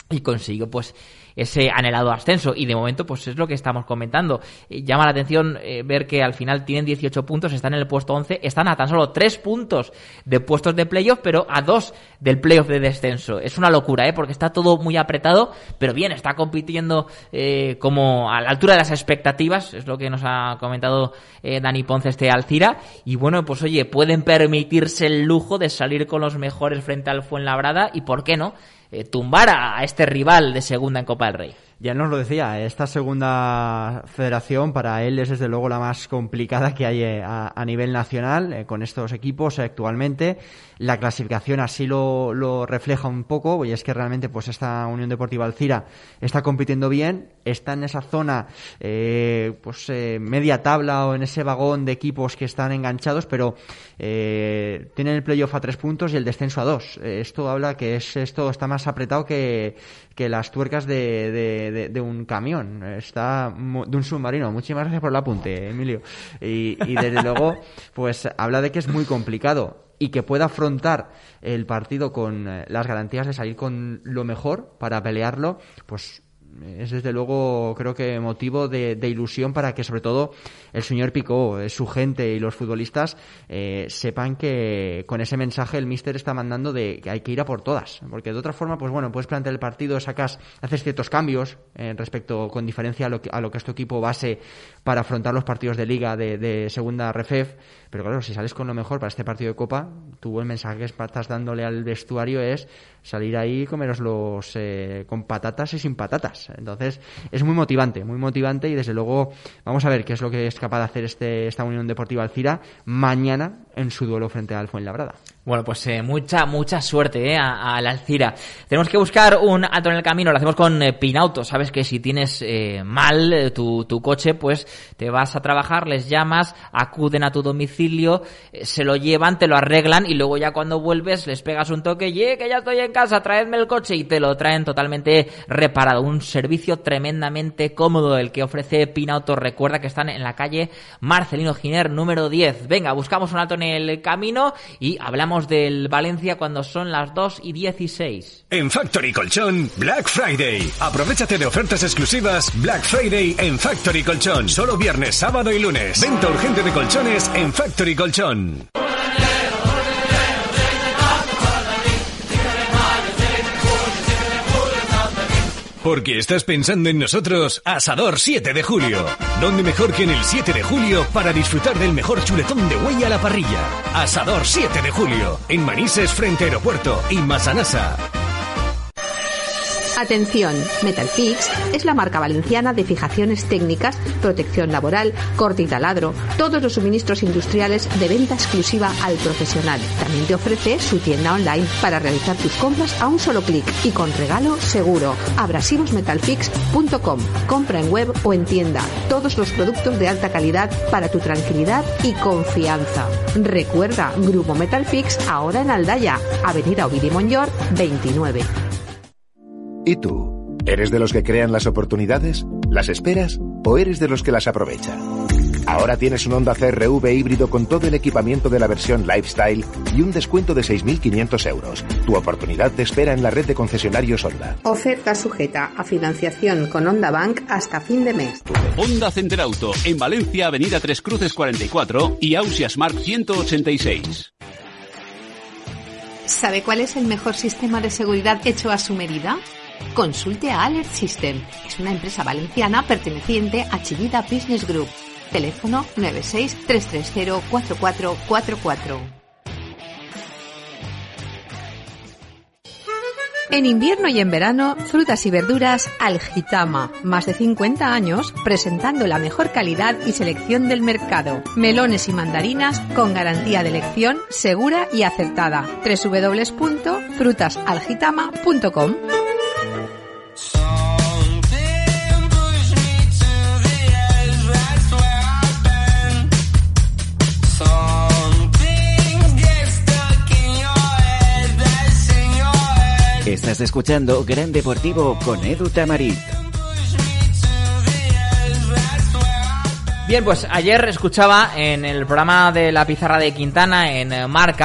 y consiguió pues ese anhelado ascenso, y de momento pues es lo que estamos comentando. Eh, llama la atención eh, ver que al final tienen dieciocho puntos, están en el puesto once, están a tan solo tres puntos de puestos de playoff, pero a dos del playoff de descenso. Es una locura, ¿eh? Porque está todo muy apretado, pero bien, está compitiendo eh, como a la altura de las expectativas, es lo que nos ha comentado eh, Dani Ponce este Alcira, y bueno, pues oye, pueden permitirse el lujo de salir con los mejores frente al Fuenlabrada, y por qué no, Eh, tumbar a este rival de segunda en Copa del Rey. Ya nos lo decía, esta segunda federación para él es desde luego la más complicada que hay a, a nivel nacional eh, con estos equipos eh, actualmente. La clasificación así lo, lo refleja un poco, y es que realmente pues esta Unión Deportiva Alcira está compitiendo bien, está en esa zona eh, pues eh, media tabla o en ese vagón de equipos que están enganchados, pero eh, tienen el playoff a tres puntos y el descenso a dos. Eh, esto habla que es esto está más apretado que, que las tuercas de, de De, de un camión, está de un submarino. Muchísimas gracias por el apunte, Emilio. Y, y desde luego, pues habla de que es muy complicado y que pueda afrontar el partido con las garantías de salir con lo mejor para pelearlo, pues es desde luego creo que motivo de, de ilusión para que sobre todo el señor Picó, su gente y los futbolistas eh, sepan que con ese mensaje el míster está mandando de que hay que ir a por todas, porque de otra forma pues bueno, puedes plantear el partido, sacas, haces ciertos cambios eh, respecto con diferencia a lo, que, a lo que es tu equipo base para afrontar los partidos de liga de, de segunda R F E F, pero claro, si sales con lo mejor para este partido de Copa, tú el mensaje que estás dándole al vestuario es salir ahí y comeroslos eh, con patatas y sin patatas. Entonces es muy motivante, muy motivante, y desde luego vamos a ver qué es lo que es capaz de hacer este esta Unión Deportiva Alcira mañana en su duelo frente al Fuenlabrada. Bueno, pues eh, mucha, mucha suerte eh, a, a la Alcira. Tenemos que buscar un alto en el camino, lo hacemos con eh, Pinauto. Sabes que si tienes eh, mal eh, tu, tu coche, pues te vas a trabajar, les llamas, acuden a tu domicilio, eh, se lo llevan, te lo arreglan, y luego ya cuando vuelves les pegas un toque, y eh, que ya estoy en casa, traedme el coche, y te lo traen totalmente reparado. Un servicio tremendamente cómodo el que ofrece Pinauto. Recuerda que están en la calle Marcelino Giner número diez. Venga, buscamos un alto en el camino y hablamos del Valencia cuando son las dos y dieciséis. En Factory Colchón, Black Friday. Aprovechate de ofertas exclusivas Black Friday en Factory Colchón. Solo viernes, sábado y lunes. Venta urgente de colchones en Factory Colchón. Porque estás pensando en nosotros, Asador siete de julio. ¿Dónde mejor que en el siete de julio para disfrutar del mejor chuletón de buey a la parrilla? Asador siete de julio, en Manises frente Aeropuerto y Massanassa. Atención, Metalfix es la marca valenciana de fijaciones técnicas, protección laboral, corte y taladro, todos los suministros industriales de venta exclusiva al profesional. También te ofrece su tienda online para realizar tus compras a un solo clic y con regalo seguro. abrasivos metalfix punto com. Compra en web o en tienda. Todos los productos de alta calidad para tu tranquilidad y confianza. Recuerda, Grupo Metalfix ahora en Aldaya, Avenida Ovidi Montllor veintinueve. ¿Y tú? ¿Eres de los que crean las oportunidades? ¿Las esperas? ¿O eres de los que las aprovecha? Ahora tienes un Honda C R V híbrido con todo el equipamiento de la versión Lifestyle y un descuento de seis mil quinientos euros. Tu oportunidad te espera en la red de concesionarios Honda. Oferta sujeta a financiación con Honda Bank hasta fin de mes. Honda Center Auto, en Valencia, Avenida Tres Cruces cuarenta y cuatro y Ausia Smart ciento ochenta y seis. ¿Sabe cuál es el mejor sistema de seguridad hecho a su medida? Consulte a Alert System. Es una empresa valenciana perteneciente a Chillida Business Group. Teléfono nueve seis tres tres cero cuatro cuatro cuatro cuatro. En invierno y en verano, frutas y verduras Algitama. Más de cincuenta años presentando la mejor calidad y selección del mercado. Melones y mandarinas con garantía de elección segura y acertada. doble u doble u doble u punto frutas algitama punto com. Estás escuchando Gran Deportivo con Edu Tamarit. Bien, pues ayer escuchaba en el programa de La Pizarra de Quintana en Marca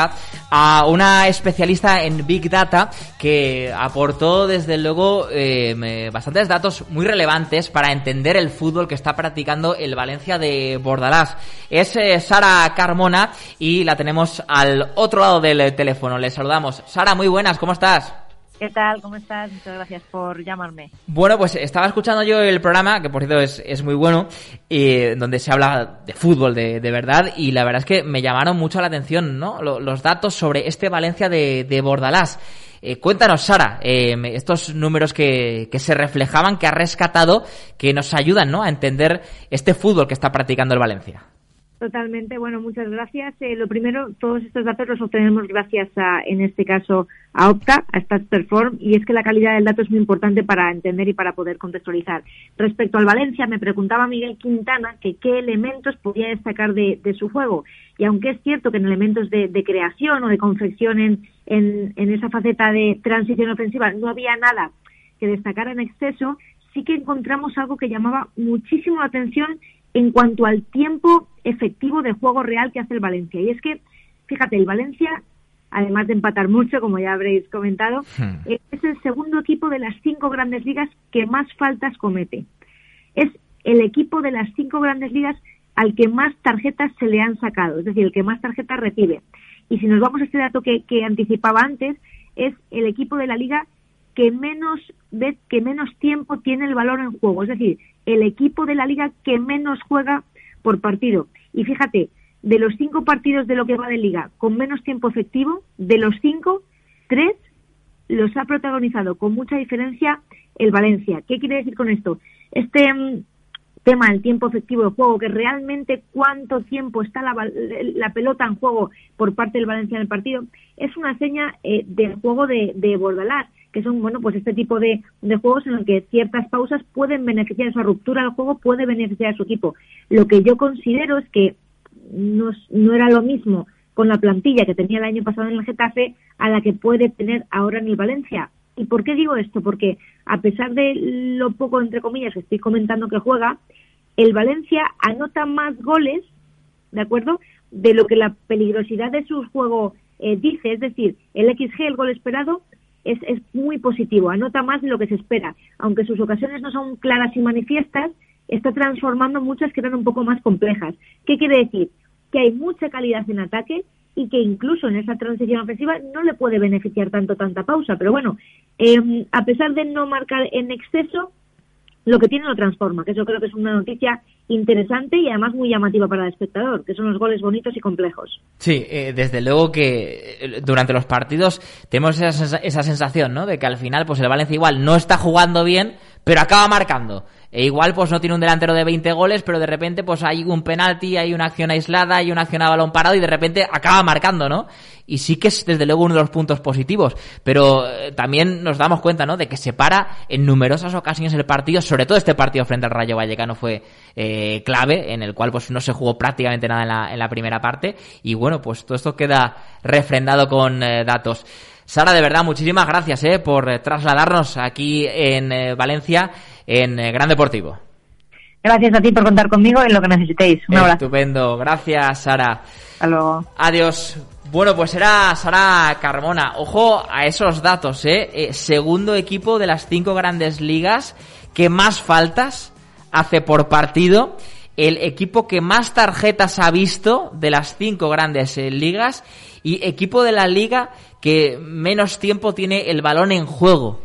a una especialista en Big Data que aportó desde luego eh, bastantes datos muy relevantes para entender el fútbol que está practicando el Valencia de Bordalás. Es eh, Sara Carmona y la tenemos al otro lado del teléfono. Le saludamos. Sara, muy buenas, ¿cómo estás? ¿Qué tal? ¿Cómo estás? Muchas gracias por llamarme. Bueno, pues estaba escuchando yo el programa, que por cierto es, es muy bueno, eh, donde se habla de fútbol de, de verdad, y la verdad es que me llamaron mucho la atención, ¿no? Los, los datos sobre este Valencia de, de Bordalás. Eh, cuéntanos, Sara, eh, estos números que, que se reflejaban, que ha rescatado, que nos ayudan, ¿no?, a entender este fútbol que está practicando el Valencia. Totalmente, bueno, muchas gracias. Eh, lo primero, todos estos datos los obtenemos gracias a, en este caso, a Opta, a StatsPerform, y es que la calidad del dato es muy importante para entender y para poder contextualizar. Respecto al Valencia, me preguntaba Miguel Quintana que qué elementos podía destacar de, de su juego, y aunque es cierto que en elementos de, de creación o de confección en, en, en esa faceta de transición ofensiva no había nada que destacar en exceso, sí que encontramos algo que llamaba muchísimo la atención en cuanto al tiempo efectivo de juego real que hace el Valencia. Y es que, fíjate, el Valencia, además de empatar mucho, como ya habréis comentado, hmm. es el segundo equipo de las cinco grandes ligas que más faltas comete. Es el equipo de las cinco grandes ligas al que más tarjetas se le han sacado, es decir, el que más tarjetas recibe. Y si nos vamos a este dato que, que anticipaba antes, es el equipo de la liga que menos vez, que menos tiempo tiene el balón en juego, es decir, el equipo de la liga que menos juega por partido. Y fíjate, de los cinco partidos de lo que va de liga con menos tiempo efectivo, de los cinco, tres los ha protagonizado con mucha diferencia el Valencia. ¿Qué quiere decir con esto? Este um, tema del tiempo efectivo de juego, que realmente cuánto tiempo está la, la pelota en juego por parte del Valencia en el partido, es una seña eh, del juego de, de Bordalás, que son, bueno, pues este tipo de, de juegos en los que ciertas pausas pueden beneficiar, esa ruptura del juego puede beneficiar a su equipo. Lo que yo considero es que no, no era lo mismo con la plantilla que tenía el año pasado en el Getafe a la que puede tener ahora en el Valencia. ¿Y por qué digo esto? Porque a pesar de lo poco, entre comillas, que estoy comentando que juega, el Valencia anota más goles, ¿de acuerdo?, de lo que la peligrosidad de su juego eh, dice, es decir, el equis ge, el gol esperado, Es, es muy positivo, anota más de lo que se espera. Aunque sus ocasiones no son claras y manifiestas, está transformando muchas que eran un poco más complejas. ¿Qué quiere decir? Que hay mucha calidad en ataque y que incluso en esa transición ofensiva no le puede beneficiar tanto tanta pausa. Pero bueno, eh, a pesar de no marcar en exceso, lo que tiene lo transforma, que eso creo que es una noticia interesante y además muy llamativa para el espectador, que son los goles bonitos y complejos. Sí, eh, desde luego que durante los partidos tenemos esa, esa sensación, ¿no?, de que al final pues el Valencia igual no está jugando bien, pero acaba marcando. E igual pues no tiene un delantero de veinte goles, pero de repente pues hay un penalti, hay una acción aislada, hay una acción a balón parado y de repente acaba marcando, ¿no? Y sí que es desde luego uno de los puntos positivos, pero eh, también nos damos cuenta, ¿no?, de que se para en numerosas ocasiones el partido, sobre todo este partido frente al Rayo Vallecano fue eh, clave, en el cual pues no se jugó prácticamente nada en la, en la primera parte, y bueno, pues todo esto queda refrendado con eh, datos. Sara, de verdad, muchísimas gracias eh, por eh, trasladarnos aquí en eh, Valencia, en eh, Gran Deportivo. Gracias a ti por contar conmigo en lo que necesitéis. Un abrazo. Estupendo, gracias, Sara. Hasta luego. Adiós. Bueno, pues era Sara Carmona. Ojo a esos datos, ¿eh? eh segundo equipo de las cinco grandes ligas que más faltas hace por partido. El equipo que más tarjetas ha visto de las cinco grandes eh, ligas. Y equipo de la liga que menos tiempo tiene el balón en juego.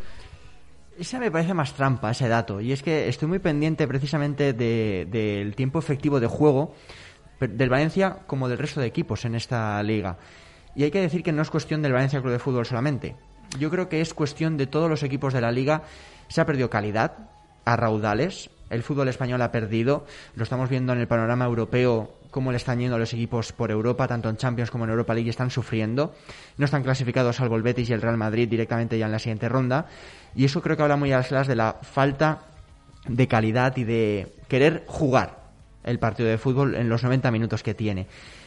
Esa me parece más trampa, ese dato. Y es que estoy muy pendiente precisamente de, del tiempo efectivo de juego del Valencia como del resto de equipos en esta liga. Y hay que decir que no es cuestión del Valencia Club de Fútbol solamente. Yo creo que es cuestión de todos los equipos de la liga. Se ha perdido calidad a raudales. El fútbol español ha perdido. Lo estamos viendo en el panorama europeo, cómo le están yendo los equipos por Europa, tanto en Champions como en Europa League, están sufriendo. No están clasificados salvo el Betis y el Real Madrid directamente ya en la siguiente ronda. Y eso creo que habla muy a las claras de la falta de calidad y de querer jugar el partido de fútbol en los noventa minutos que tiene.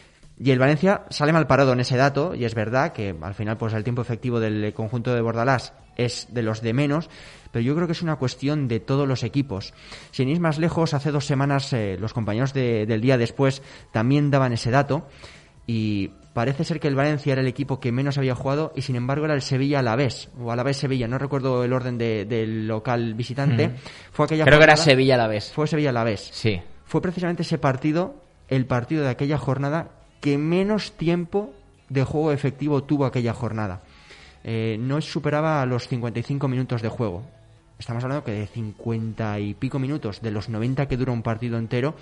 Y el Valencia sale mal parado en ese dato, y es verdad que al final pues el tiempo efectivo del conjunto de Bordalás es de los de menos, pero yo creo que es una cuestión de todos los equipos. Sin ir más lejos, hace dos semanas eh, los compañeros de, del día después también daban ese dato, y parece ser que el Valencia era el equipo que menos había jugado y sin embargo era el Sevilla Alavés, o Alavés Sevilla, no recuerdo el orden de, del local visitante. Mm. Fue aquella Creo jornada, que era Sevilla Alavés. Fue Sevilla Alavés. Sí. Fue precisamente ese partido, el partido de aquella jornada, que menos tiempo de juego efectivo tuvo aquella jornada. Eh, no superaba los cincuenta y cinco minutos de juego. Estamos hablando que de cincuenta y pico minutos, de los noventa que dura un partido entero,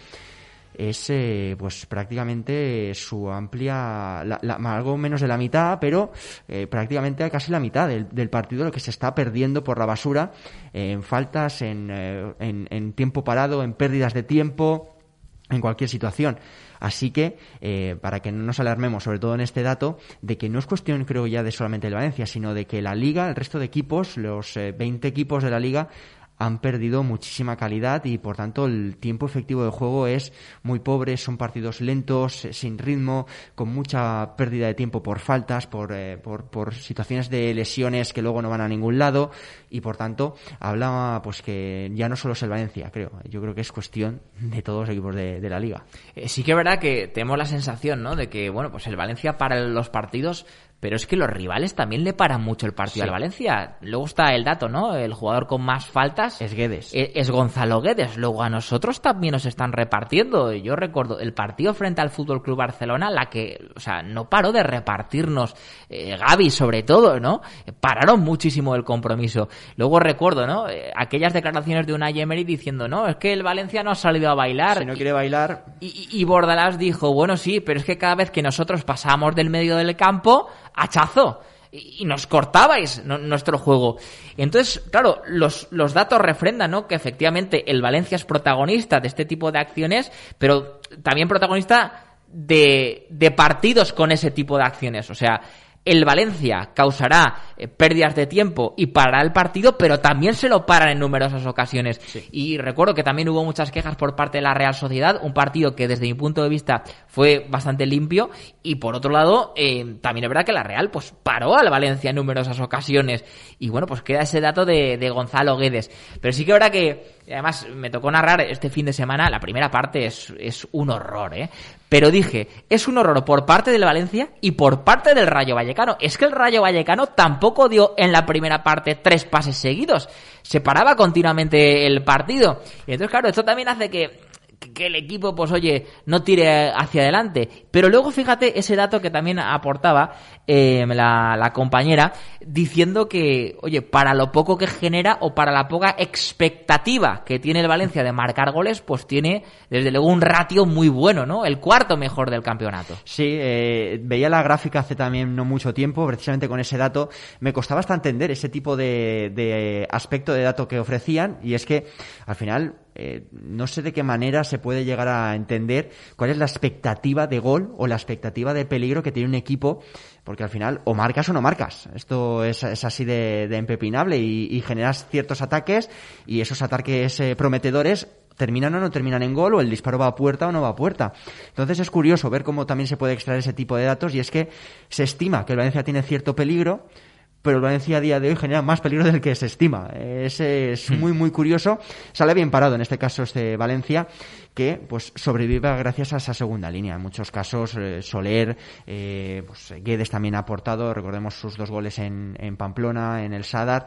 es eh, pues prácticamente su amplia, la, la, algo menos de la mitad, pero eh, prácticamente casi la mitad del, del partido, lo que se está perdiendo por la basura, eh, en faltas, en, eh, en, en tiempo parado, en pérdidas de tiempo, en cualquier situación. Así que, eh, para que no nos alarmemos, sobre todo en este dato, de que no es cuestión, creo ya, de solamente el Valencia, sino de que la Liga, el resto de equipos, los eh, veinte equipos de la Liga, han perdido muchísima calidad y, por tanto, el tiempo efectivo de juego es muy pobre. Son partidos lentos, sin ritmo, con mucha pérdida de tiempo por faltas, por, eh, por, por situaciones de lesiones que luego no van a ningún lado y, por tanto, hablaba pues que ya no solo es el Valencia, creo. Yo creo que es cuestión de todos los equipos de, de la Liga. Eh, sí que es verdad que tenemos la sensación, ¿no?, de que, bueno, pues el Valencia para los partidos, pero es que los rivales también le paran mucho el partido Sí. al Valencia. Luego está el dato, ¿no? El jugador con más faltas es Guedes. Es, es Gonzalo Guedes. Luego a nosotros también nos están repartiendo. Yo recuerdo el partido frente al Fútbol Club Barcelona, la que, o sea, no paró de repartirnos, eh, Gavi sobre todo, ¿no? Pararon muchísimo el compromiso. Luego recuerdo, ¿no?, eh, aquellas declaraciones de Unai Emery diciendo, no, es que el Valencia no ha salido a bailar. Si no quiere bailar. Y, y, y Bordalás dijo, bueno, sí, pero es que cada vez que nosotros pasábamos del medio del campo, hachazo, y nos cortabais no, nuestro juego. Entonces, claro, los, los datos refrendan, ¿no?, que efectivamente el Valencia es protagonista de este tipo de acciones, pero también protagonista de, de partidos con ese tipo de acciones. O sea, el Valencia causará eh, pérdidas de tiempo y parará el partido, pero también se lo paran en numerosas ocasiones. Sí. Y recuerdo que también hubo muchas quejas por parte de la Real Sociedad, un partido que desde mi punto de vista fue bastante limpio, y por otro lado, eh, también es verdad que la Real pues paró al Valencia en numerosas ocasiones. Y bueno, pues queda ese dato de, de Gonzalo Guedes. Pero sí que es verdad que, además, me tocó narrar este fin de semana, la primera parte es, es un horror, ¿eh? Pero dije, es un horror por parte del Valencia y por parte del Rayo Vallecano. Es que el Rayo Vallecano tampoco dio en la primera parte tres pases seguidos. Se paraba continuamente el partido. Y entonces, claro, esto también hace que... que el equipo, pues oye, no tire hacia adelante. Pero luego fíjate ese dato que también aportaba eh, la, la compañera, diciendo que, oye, para lo poco que genera o para la poca expectativa que tiene el Valencia de marcar goles, pues tiene desde luego un ratio muy bueno, ¿no? El cuarto mejor del campeonato. Sí, eh, veía la gráfica hace también no mucho tiempo, precisamente con ese dato. Me costaba hasta entender ese tipo de, de aspecto de dato que ofrecían, y es que al final... Eh, no sé de qué manera se puede llegar a entender cuál es la expectativa de gol o la expectativa de peligro que tiene un equipo, porque al final o marcas o no marcas. Esto es, es así de, de empepinable, y, y generas ciertos ataques, y esos ataques eh, prometedores terminan o no terminan en gol, o el disparo va a puerta o no va a puerta. Entonces es curioso ver cómo también se puede extraer ese tipo de datos, y es que se estima que el Valencia tiene cierto peligro, pero el Valencia a día de hoy genera más peligro del que se estima. Es, es muy, muy curioso. Sale bien parado en este caso este Valencia, que pues sobrevive gracias a esa segunda línea. En muchos casos, eh, Soler, eh, pues, Guedes también ha aportado, recordemos sus dos goles en, en Pamplona, en el Sadar.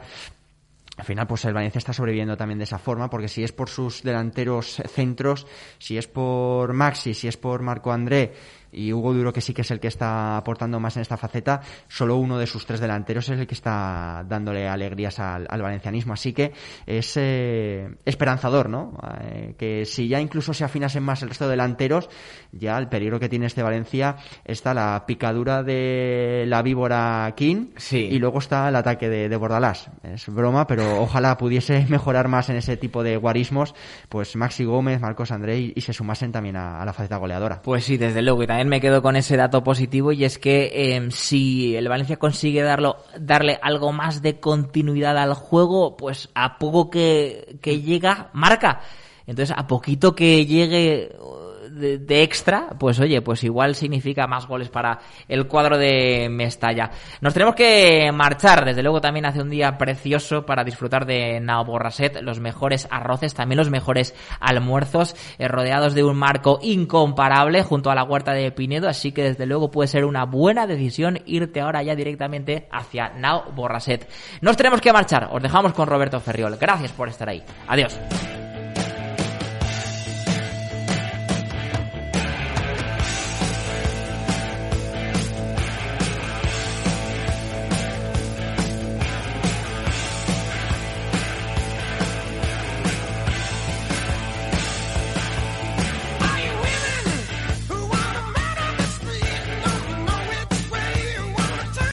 Al final, pues el Valencia está sobreviviendo también de esa forma, porque si es por sus delanteros centros, si es por Maxi, si es por Marco André y Hugo Duro, que sí que es el que está aportando más en esta faceta, solo uno de sus tres delanteros es el que está dándole alegrías al, al valencianismo. Así que es eh, esperanzador, ¿no? Eh, que si ya incluso se afinasen más el resto de delanteros, ya el peligro que tiene este Valencia está la picadura de la víbora King, sí, y luego está el ataque de, de Bordalás. Es broma, pero ojalá pudiese mejorar más en ese tipo de guarismos, pues Maxi Gómez, Marcos André, y, y se sumasen también a, a la faceta goleadora. Pues sí, desde luego, y también me quedo con ese dato positivo, y es que eh, si el Valencia consigue darlo, darle algo más de continuidad al juego, pues a poco que, que llega, marca. Entonces, a poquito que llegue de, de extra, pues oye, pues igual significa más goles para el cuadro de Mestalla. Nos tenemos que marchar, desde luego también hace un día precioso para disfrutar de Nao Borraset, los mejores arroces, también los mejores almuerzos, eh, rodeados de un marco incomparable junto a la huerta de Pinedo, así que desde luego puede ser una buena decisión irte ahora ya directamente hacia Nao Borraset. Nos tenemos que marchar, os dejamos con Roberto Ferriol. Gracias por estar ahí. Adiós.